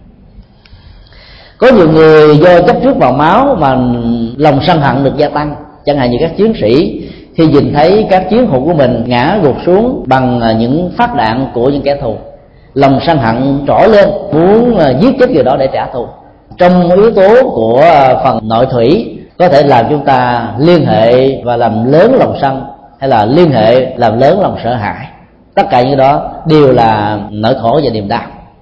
Có nhiều người do chấp trước vào máu mà lòng sân hận được gia tăng. Chẳng hạn như các chiến sĩ khi nhìn thấy các chiến hữu của mình ngã gục xuống bằng những phát đạn của những kẻ thù, lòng sân hận trỗi lên, muốn giết chết người đó để trả thù. Trong yếu tố của phần nội thủy có thể làm chúng ta liên hệ và làm lớn lòng sân, hay là liên hệ làm lớn lòng sợ hãi. Tất cả những đó đều là nỗi khổ và niềm đau.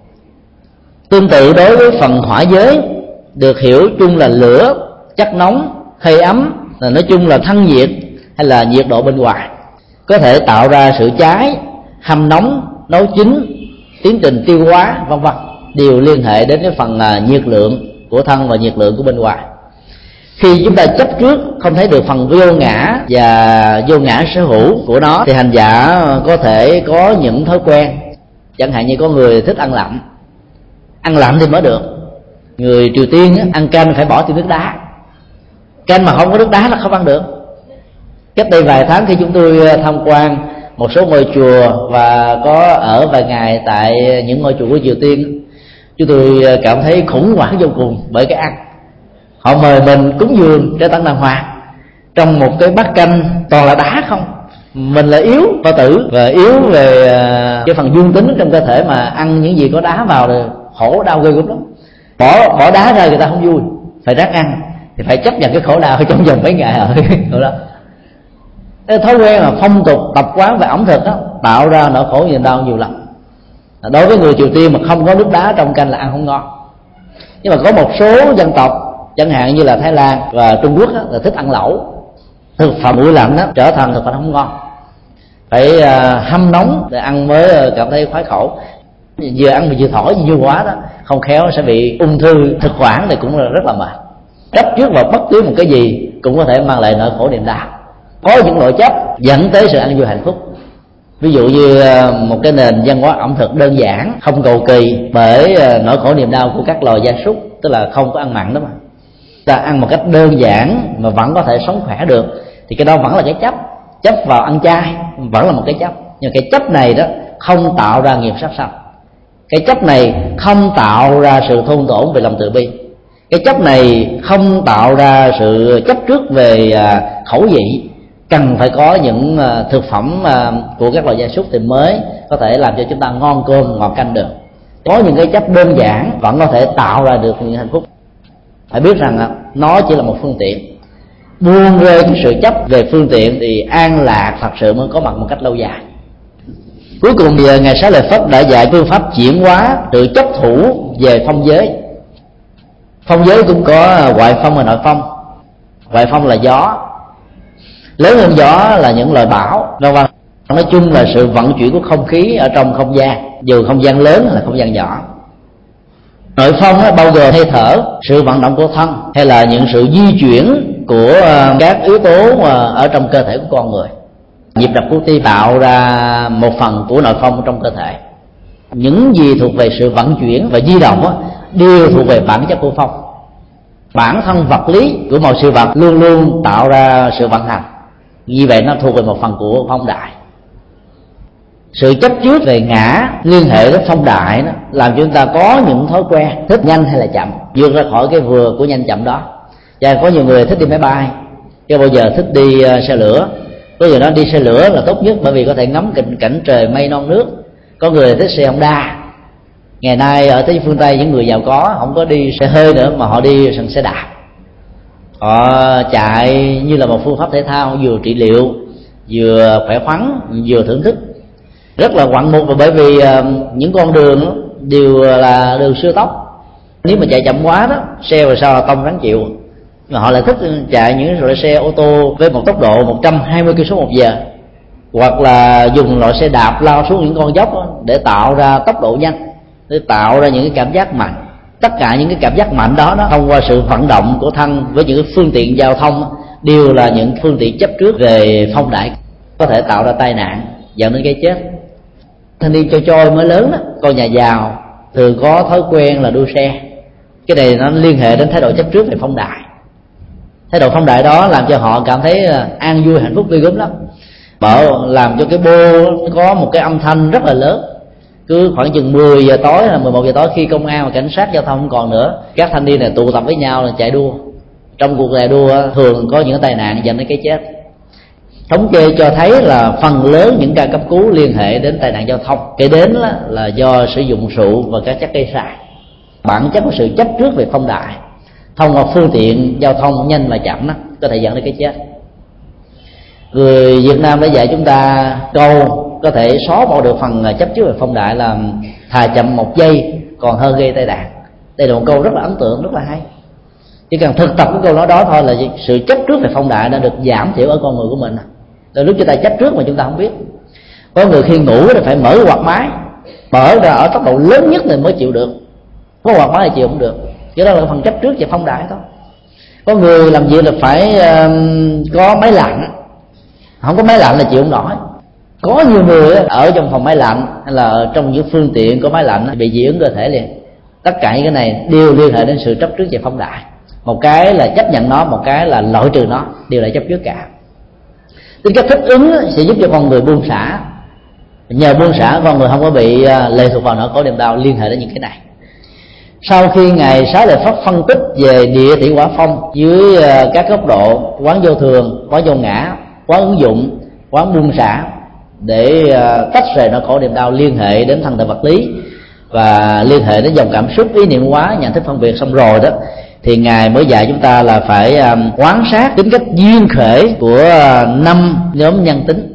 Tương tự đối với phần hỏa giới, được hiểu chung là lửa, chất nóng, hơi ấm, là nói chung là thân nhiệt hay là nhiệt độ bên ngoài, có thể tạo ra sự cháy, hâm nóng, nấu chín, tiến trình tiêu hóa vân vân, đều liên hệ đến cái phần nhiệt lượng của thân và nhiệt lượng của bên ngoài. Khi chúng ta chấp trước không thấy được phần vô ngã và vô ngã sở hữu của nó, thì hành giả có thể có những thói quen. Chẳng hạn như có người thích ăn lạnh, ăn lạnh thì mới được. Người Triều Tiên ăn canh phải bỏ thêm nước đá, canh mà không có nước đá là không ăn được. Cách đây vài tháng khi chúng tôi tham quan một số ngôi chùa và có ở vài ngày tại những ngôi chùa của Triều Tiên, chúng tôi cảm thấy khủng hoảng vô cùng bởi cái ăn. Họ mời mình cúng dường cho tăng đàng hoàng trong một cái bát canh toàn là đá không. Mình là yếu Phật tử và yếu về cái phần dương tính trong cơ thể, mà ăn những gì có đá vào thì khổ đau ghê gớm lắm. Bỏ đá ra người ta không vui, phải ráng ăn thì phải chấp nhận cái khổ đau trong vòng mấy ngày rồi đó. Cái thói quen là phong tục tập quán về ẩm thực đó, tạo ra nỗi khổ niềm đau nhiều lắm. Đối với người Triều Tiên mà không có nước đá trong canh là ăn không ngon. Nhưng mà có một số dân tộc chẳng hạn như là Thái Lan và Trung Quốc là thích ăn lẩu. Thực phẩm nguội lạnh trở thành thực phẩm không ngon, phải hâm nóng để ăn mới cảm thấy khoái khẩu. Vừa ăn mà vừa thổi nhiều quá đó, không khéo sẽ bị ung thư thực quản, này cũng là rất là mệt. Chấp trước vào bất cứ một cái gì cũng có thể mang lại nỗi khổ niềm đau. Có những loại chấp dẫn tới sự ăn vui hạnh phúc. Ví dụ như một cái nền văn hóa ẩm thực đơn giản, không cầu kỳ bởi nỗi khổ niềm đau của các loài gia súc, tức là không có ăn mặn đó mà. Ta ăn một cách đơn giản mà vẫn có thể sống khỏe được, thì cái đó vẫn là cái chấp vào ăn chay vẫn là một cái chấp. Nhưng cái chấp này đó không tạo ra nghiệp sát sanh. Cái chấp này không tạo ra sự thôn tổn về lòng từ bi. Cái chấp này không tạo ra sự chấp trước về khẩu vị. Cần phải có những thực phẩm của các loài gia súc thì mới có thể làm cho chúng ta ngon cơm ngọt canh được. Có những cái chấp đơn giản vẫn có thể tạo ra được những hạnh phúc. Phải biết rằng nó chỉ là một phương tiện. Buông rơi cái sự chấp về phương tiện thì an lạc thật sự mới có mặt một cách lâu dài. Cuối cùng thì Ngài Xá Lợi Phất đã dạy phương pháp chuyển hóa sự chấp thủ về phong giới. Phong giới cũng có ngoại phong và nội phong. Ngoại phong là gió, lớn hơn gió là những loại bão, vân vân. Nói chung là sự vận chuyển của không khí ở trong không gian, dù không gian lớn hay là không gian nhỏ. Nội phong bao gồm hơi thở, sự vận động của thân, hay là những sự di chuyển của các yếu tố ở trong cơ thể của con người. Nhịp đập của tim tạo ra một phần của nội phong trong cơ thể. Những gì thuộc về sự vận chuyển và di động đều thuộc về bản chất của phong. Bản thân vật lý của mọi sự vật luôn luôn tạo ra sự vận hành, vì vậy nó thuộc về một phần của phong đại. Sự chấp trước về ngã liên hệ đến phong đại đó, làm cho chúng ta có những thói quen thích nhanh hay là chậm, vượt ra khỏi cái vừa của nhanh chậm đó. Và có nhiều người thích đi máy bay, chứ bao giờ thích đi xe lửa. Có người nói đi xe lửa là tốt nhất bởi vì có thể ngắm cảnh trời mây non nước. Có người thích xe Honda Ngày nay ở tới phương Tây, những người giàu có không có đi xe hơi nữa mà họ đi bằng xe đạp. Họ chạy như là một phương pháp thể thao, vừa trị liệu, vừa khỏe khoắn, vừa thưởng thức, rất là ngoạn mục. Và bởi vì những con đường đều là đường siêu tốc, nếu mà chạy chậm quá đó, xe vào sau là tông rắn chịu. Mà họ lại thích chạy những loại xe ô tô với một tốc độ 120 km/h, hoặc là dùng loại xe đạp lao xuống những con dốc để tạo ra tốc độ nhanh, để tạo ra những cái cảm giác mạnh. Tất cả những cái cảm giác mạnh đó, thông qua sự vận động của thân với những phương tiện giao thông, đều là những phương tiện chấp trước về phong đại, có thể tạo ra tai nạn dẫn đến cái chết. Thanh niên trôi mới lớn đó, con nhà giàu thường có thói quen là đua xe. Cái này nó liên hệ đến thái độ chấp trước về phong đại. Thái độ phong đại đó làm cho họ cảm thấy an vui, hạnh phúc ghê gớm lắm. Bảo làm cho cái bô có một cái âm thanh rất là lớn. Cứ khoảng chừng 10 giờ tối hay 11 giờ tối, khi công an và cảnh sát giao thông không còn nữa, các thanh niên này tụ tập với nhau là chạy đua. Trong cuộc chạy đua thường có những tai nạn dẫn đến cái chết. Thống kê cho thấy là phần lớn những ca cấp cứu liên hệ đến tai nạn giao thông, kể đến là do sử dụng rượu và các chất gây sai. Bản chất của sự chấp trước về phong đại thông qua phương tiện giao thông nhanh và chậm đó, có thể dẫn đến cái chết. Người Việt Nam đã dạy chúng ta câu có thể xóa bỏ được phần chấp trước về phong đại là thà chậm 1 giây còn hơn gây tai nạn. Đây là một câu rất là ấn tượng, rất là hay. Chỉ cần thực tập cái câu nói đó thôi là sự chấp trước về phong đại đã được giảm thiểu ở con người của mình. Đôi lúc chúng ta chấp trước mà chúng ta không biết. Có người khi ngủ thì phải mở quạt máy, mở ra ở tốc độ lớn nhất thì mới chịu được, có quạt máy thì chịu không được. Cái đó là phần chấp trước về phong đại thôi. Có người làm việc là phải có máy lạnh, không có máy lạnh là chịu không nổi. Có nhiều người ở trong phòng máy lạnh hay là trong những phương tiện có máy lạnh bị dị ứng cơ thể liền. Tất cả những cái này đều liên hệ đến sự chấp trước về phong đại. Một cái là chấp nhận nó, một cái là loại trừ nó, đều là chấp trước cả. Tính cách thích ứng sẽ giúp cho con người buông xả. Nhờ buông xả, con người không có bị lệ thuộc vào nỗi khổ niềm đau liên hệ đến những cái này. Sau khi Ngài Xá Lợi Phất phân tích về địa tỷ quả phong dưới các góc độ quán vô thường, quán vô ngã, quán ứng dụng, quán buông xả, để tách rời nỗi khổ niềm đau liên hệ đến thân thể vật lý và liên hệ đến dòng cảm xúc, ý niệm hóa, nhận thức phân biệt xong rồi đó, thì Ngài mới dạy chúng ta là phải quan sát tính cách duyên khởi của 5 nhóm nhân tính.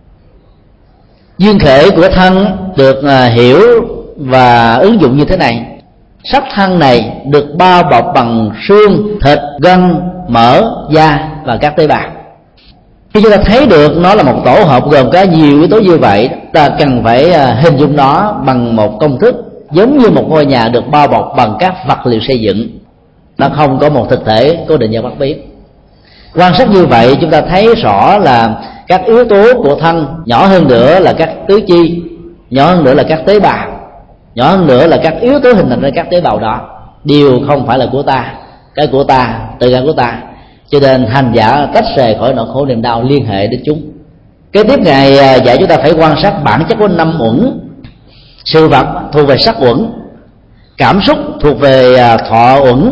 Duyên khởi của thân được hiểu và ứng dụng như thế này: sắc thân này được bao bọc bằng xương, thịt, gân, mỡ, da và các tế bào. Khi chúng ta thấy được nó là một tổ hợp gồm có nhiều yếu tố như vậy, ta cần phải hình dung nó bằng một công thức giống như một ngôi nhà được bao bọc bằng các vật liệu xây dựng. Nó không có một thực thể cố định và bất biến. Quan sát như vậy chúng ta thấy rõ là các yếu tố của thân, nhỏ hơn nữa là các tứ chi, nhỏ hơn nữa là các tế bào, nhỏ hơn nữa là các yếu tố hình thành ra các tế bào đó, đều không phải là của ta. Cái của ta, tự cả của ta. Cho nên hành giả tách rời khỏi nỗi khổ niềm đau liên hệ đến chúng. Kế tiếp Ngài dạy chúng ta phải quan sát bản chất của 5 uẩn. Sự vật thuộc về sắc uẩn, cảm xúc thuộc về thọ uẩn,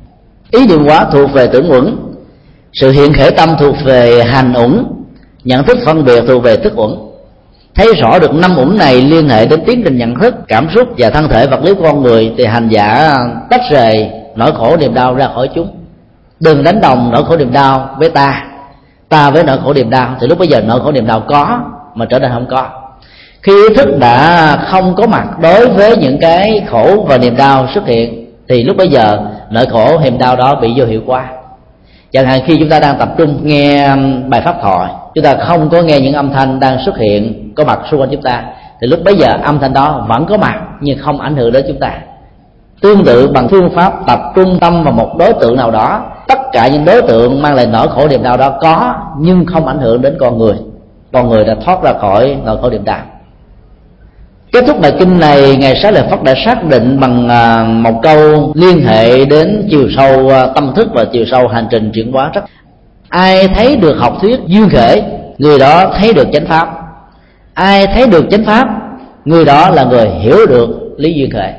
ý niệm hóa thuộc về tưởng uẩn, sự hiện khởi tâm thuộc về hành uẩn, nhận thức phân biệt thuộc về thức uẩn. Thấy rõ được 5 uẩn này liên hệ đến tiến trình nhận thức, cảm xúc và thân thể vật lý của con người, thì hành giả tách rời nỗi khổ niềm đau ra khỏi chúng. Đừng đánh đồng nỗi khổ niềm đau với ta với nỗi khổ niềm đau, thì lúc bây giờ nỗi khổ niềm đau có mà trở nên không có. Khi ý thức đã không có mặt đối với những cái khổ và niềm đau xuất hiện, thì lúc bây giờ nỗi khổ niềm đau đó bị vô hiệu hóa. Chẳng hạn khi chúng ta đang tập trung nghe bài pháp thoại, chúng ta không có nghe những âm thanh đang xuất hiện có mặt xung quanh chúng ta, thì lúc bấy giờ âm thanh đó vẫn có mặt nhưng không ảnh hưởng đến chúng ta. Tương tự bằng phương pháp tập trung tâm vào một đối tượng nào đó, tất cả những đối tượng mang lại nỗi khổ niềm đau đó có nhưng không ảnh hưởng đến con người. Con người đã thoát ra khỏi nỗi khổ niềm đau. Kết thúc bài kinh này, Ngài Xá Lợi Phất đã xác định bằng một câu liên hệ đến chiều sâu tâm thức và chiều sâu hành trình chuyển hóa. Ai thấy được học thuyết duyên khởi, người đó thấy được chánh pháp. Ai thấy được chánh pháp, người đó là người hiểu được lý duyên khởi.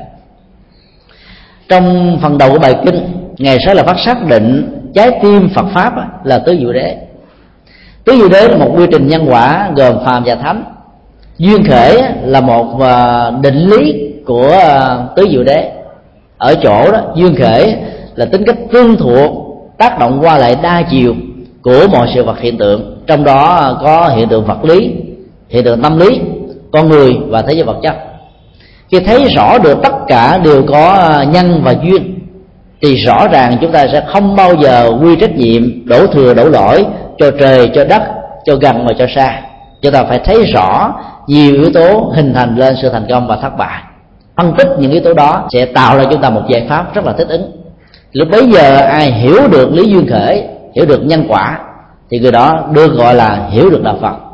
Trong phần đầu của bài kinh, Ngài Xá Lợi Phất xác định trái tim Phật pháp là tứ diệu đế. Tứ diệu đế là một quy trình nhân quả gồm phàm và thánh. Duyên khởi là một định lý của tứ diệu đế. Ở chỗ đó duyên khởi là tính cách tương thuộc, tác động qua lại đa chiều của mọi sự vật hiện tượng, trong đó có hiện tượng vật lý, hiện tượng tâm lý, con người và thế giới vật chất. Khi thấy rõ được tất cả đều có nhân và duyên thì rõ ràng chúng ta sẽ không bao giờ quy trách nhiệm, đổ thừa đổ lỗi cho trời, cho đất, cho gần và cho xa. Chúng ta phải thấy rõ nhiều yếu tố hình thành lên sự thành công và thất bại. Phân tích những yếu tố đó sẽ tạo ra chúng ta một giải pháp rất là thích ứng. Lúc bấy giờ ai hiểu được lý duyên khởi, hiểu được nhân quả, thì người đó được gọi là hiểu được đạo Phật.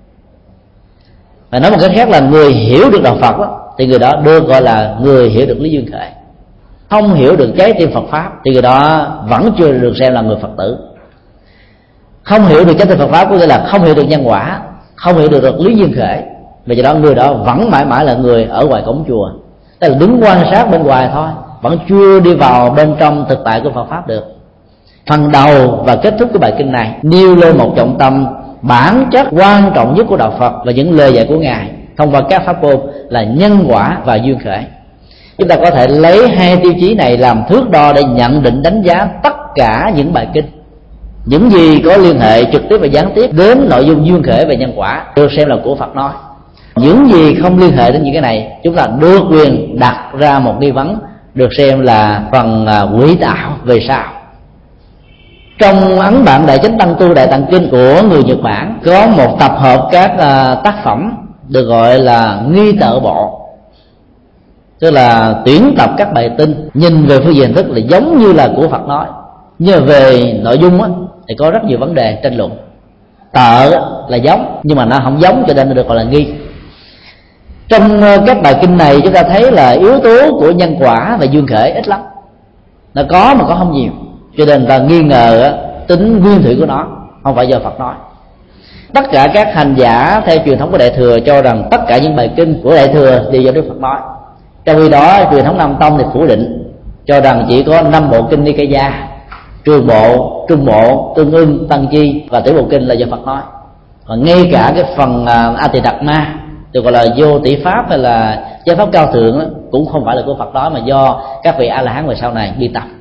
Và nói một cách khác là người hiểu được đạo Phật đó, thì người đó được gọi là người hiểu được lý duyên khởi. Không hiểu được trái tim Phật pháp thì người đó vẫn chưa được xem là người Phật tử. Không hiểu được trái tim Phật pháp có nghĩa là không hiểu được nhân quả, không hiểu được lý duyên khởi, và do đó người đó vẫn mãi mãi là người ở ngoài cổng chùa, tức là đứng quan sát bên ngoài thôi, vẫn chưa đi vào bên trong thực tại của Phật pháp được. Phần đầu và kết thúc của bài kinh này nêu lên một trọng tâm bản chất quan trọng nhất của đạo Phật và những lời dạy của Ngài thông qua các pháp môn là nhân quả và duyên khởi. Chúng ta có thể lấy hai tiêu chí này làm thước đo để nhận định đánh giá tất cả những bài kinh. Những gì có liên hệ trực tiếp và gián tiếp đến nội dung duyên khởi và nhân quả được xem là của Phật nói. Những gì không liên hệ đến những cái này, chúng ta được quyền đặt ra một nghi vấn, được xem là phần quỹ đạo về sau. Trong ấn bản Đại Chánh Tăng Tu Đại Tạng Kinh của người Nhật Bản có một tập hợp các tác phẩm được gọi là nghi tự bộ, tức là tuyển tập các bài kinh nhìn về phương diện hình thức là giống như là của Phật nói, nhưng mà về nội dung á, thì có rất nhiều vấn đề tranh luận. Tợ là giống nhưng mà nó không giống, cho nên nó được gọi là nghi. Trong các bài kinh này chúng ta thấy là yếu tố của nhân quả và duyên khởi ít lắm, nó có mà có không nhiều, cho nên ta nghi ngờ tính nguyên thủy của nó không phải do Phật nói. Tất cả các hành giả theo truyền thống của Đại Thừa cho rằng tất cả những bài kinh của Đại Thừa đều do Đức Phật nói, trong khi đó truyền thống Nam Tông thì phủ định, cho rằng chỉ có 5 bộ kinh Nikaya, Trường Bộ, Trung Bộ, Tương Ưng, Tăng Chi và Tiểu Bộ Kinh là do Phật nói. Còn ngay cả cái phần A Tỳ Đạt Ma được gọi là vô tỷ pháp hay là giáo pháp cao thượng đó, cũng không phải là của Phật nói, mà do các vị A La Hán về sau này biên tập.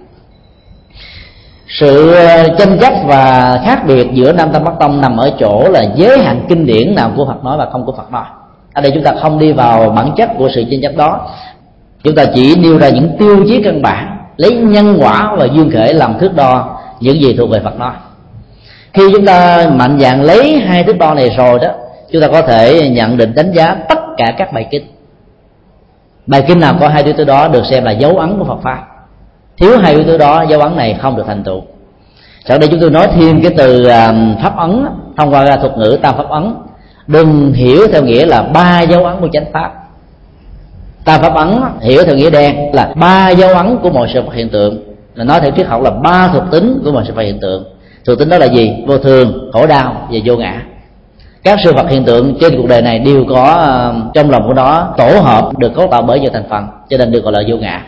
Sự tranh chấp và khác biệt giữa Nam Tông Bắc Tông nằm ở chỗ là giới hạn kinh điển nào của Phật nói và không của Phật nói. Ở đây chúng ta không đi vào bản chất của sự tranh chấp đó, chúng ta chỉ nêu ra những tiêu chí căn bản, lấy nhân quả và duyên khởi làm thước đo những gì thuộc về Phật nói. Khi chúng ta mạnh dạn lấy hai thước đo này rồi đó, chúng ta có thể nhận định đánh giá tất cả các bài kinh. Bài kinh nào có hai yếu tố đó được xem là dấu ấn của Phật pháp. Thiếu hai yếu tố đó, dấu ấn này không được thành tựu. Sau đây chúng tôi nói thêm cái từ pháp ấn thông qua thuật ngữ tam pháp ấn. Đừng hiểu theo nghĩa là 3 dấu ấn của chánh pháp. Tam pháp ấn hiểu theo nghĩa đen là 3 dấu ấn của mọi sự vật hiện tượng, là nói theo triết học là 3 thuộc tính của mọi sự vật hiện tượng. Thuộc tính đó là gì? Vô thường, khổ đau và vô ngã. Các sự vật hiện tượng trên cuộc đời này đều có trong lòng của nó tổ hợp được cấu tạo bởi nhiều thành phần, cho nên được gọi là vô ngã.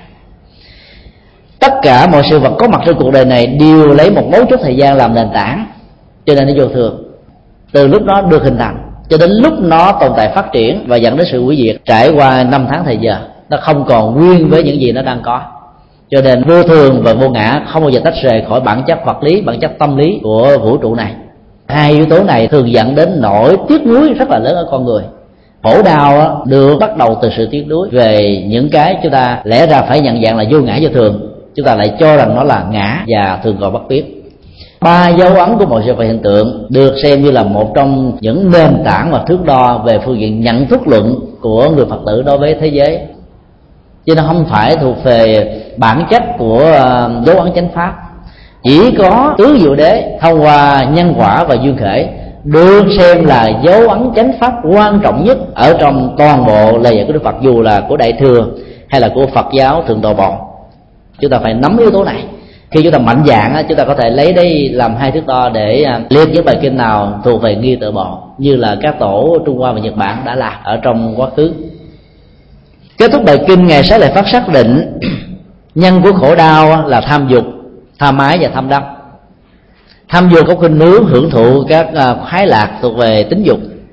Tất cả mọi sự vật có mặt trên cuộc đời này đều lấy một mấu chốt thời gian làm nền tảng, cho nên nó vô thường. Từ lúc nó được hình thành cho đến lúc nó tồn tại phát triển và dẫn đến sự hủy diệt, trải qua 5 tháng thời giờ, nó không còn nguyên với những gì nó đang có. Cho nên vô thường và vô ngã không bao giờ tách rời khỏi bản chất vật lý, bản chất tâm lý của vũ trụ này. Hai yếu tố này thường dẫn đến nỗi tiếc nuối rất là lớn ở con người. Khổ đau được bắt đầu từ sự tiếc nuối về những cái chúng ta lẽ ra phải nhận dạng là vô ngã vô thường, chúng ta lại cho rằng nó là ngã và thường còn bất biết. 3 dấu ấn của mọi sự vật hiện tượng được xem như là một trong những nền tảng và thước đo về phương diện nhận thức luận của người Phật tử đối với thế giới, chứ nó không phải thuộc về bản chất của dấu ấn chánh pháp. Chỉ có tứ diệu đế thông qua nhân quả và duyên khởi được xem là dấu ấn chánh pháp quan trọng nhất ở trong toàn bộ lời dạy của Đức Phật, dù là của Đại Thừa hay là của Phật giáo Thượng Tọa Bộ. Chúng ta phải nắm yếu tố này. Khi chúng ta mạnh dạn, chúng ta có thể lấy đây làm hai thước đo để liệt những bài kinh nào thuộc về nghi tự bộ, như là các tổ Trung Hoa và Nhật Bản đã làm ở trong quá khứ. Kết thúc bài kinh, Ngài Xá Lợi Phất xác định nhân của khổ đau là tham dục, tham ái và tham đắm. Tham dục có khuynh hướng hưởng thụ các khoái lạc thuộc về tính dục,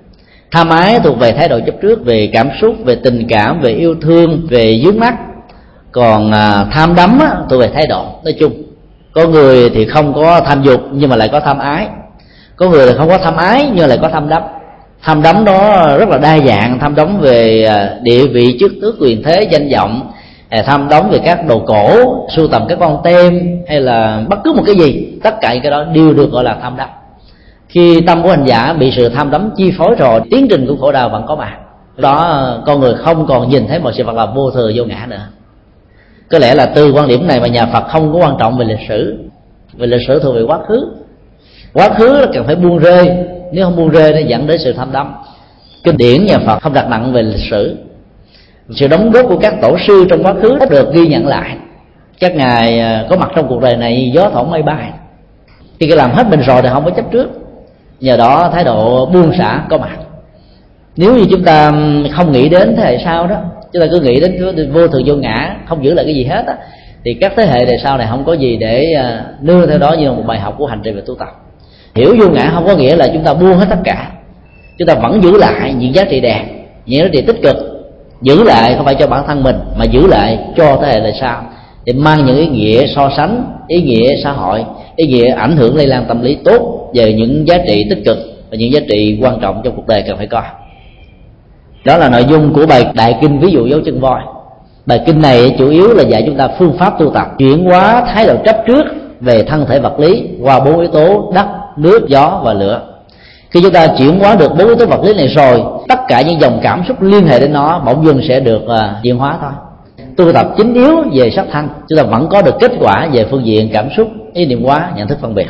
Tham ái thuộc về thái độ chấp trước, về cảm xúc, về tình cảm, về yêu thương, về vướng mắc. Còn tham đắm thuộc về thái độ nói chung. Có người thì không có tham dục nhưng mà lại có tham ái, có người thì không có tham ái nhưng lại có tham đắm. Tham đắm đó rất là đa dạng, tham đắm về địa vị, chức tước, quyền thế, danh vọng, tham đắm về các đồ cổ, sưu tầm các con tem, hay là bất cứ một cái gì, tất cả những cái đó đều được gọi là tham đắm. Khi tâm của hành giả bị sự tham đắm chi phối rồi, tiến trình của khổ đau vẫn có mặt. Đó con người không còn nhìn thấy một sự vật là vô thường vô ngã nữa. Có lẽ là từ quan điểm này mà nhà Phật không có quan trọng về lịch sử. Về lịch sử thuộc về quá khứ. Quá khứ là cần phải buông rơi, nếu không buông rơi nó dẫn đến sự tham đắm. Kinh điển nhà Phật không đặt nặng về lịch sử. Sự đóng góp của các tổ sư trong quá khứ được ghi nhận lại. Các ngài có mặt trong cuộc đời này gió thoảng mây bay. Khi cái làm hết mình rồi thì không có chấp trước. Nhờ đó thái độ buông xả có mặt. Nếu như chúng ta không nghĩ đến thế hệ sau đó, chúng ta cứ nghĩ đến vô thường vô ngã, không giữ lại cái gì hết á, thì các thế hệ đời sau này không có gì để nương theo đó như là một bài học của hành trì về tu tập. Hiểu vô ngã không có nghĩa là chúng ta buông hết tất cả. Chúng ta vẫn giữ lại những giá trị đẹp, những giá trị tích cực. Giữ lại không phải cho bản thân mình, mà giữ lại cho thế hệ đời sau, để mang những ý nghĩa so sánh, ý nghĩa xã hội, ý nghĩa ảnh hưởng lây lan tâm lý tốt về những giá trị tích cực và những giá trị quan trọng trong cuộc đời cần phải có. Đó là nội dung của bài Đại Kinh ví dụ dấu chân voi. Bài kinh này chủ yếu là dạy chúng ta phương pháp tu tập, chuyển hóa thái độ chấp trước về thân thể vật lý qua 4 yếu tố đất, nước, gió và lửa. Khi chúng ta chuyển hóa được 4 yếu tố vật lý này rồi, tất cả những dòng cảm xúc liên hệ đến nó bỗng dưng sẽ được chuyển hóa thôi. Tu tập chính yếu về sắc thân, chúng ta vẫn có được kết quả về phương diện cảm xúc, ý niệm hóa, nhận thức phân biệt.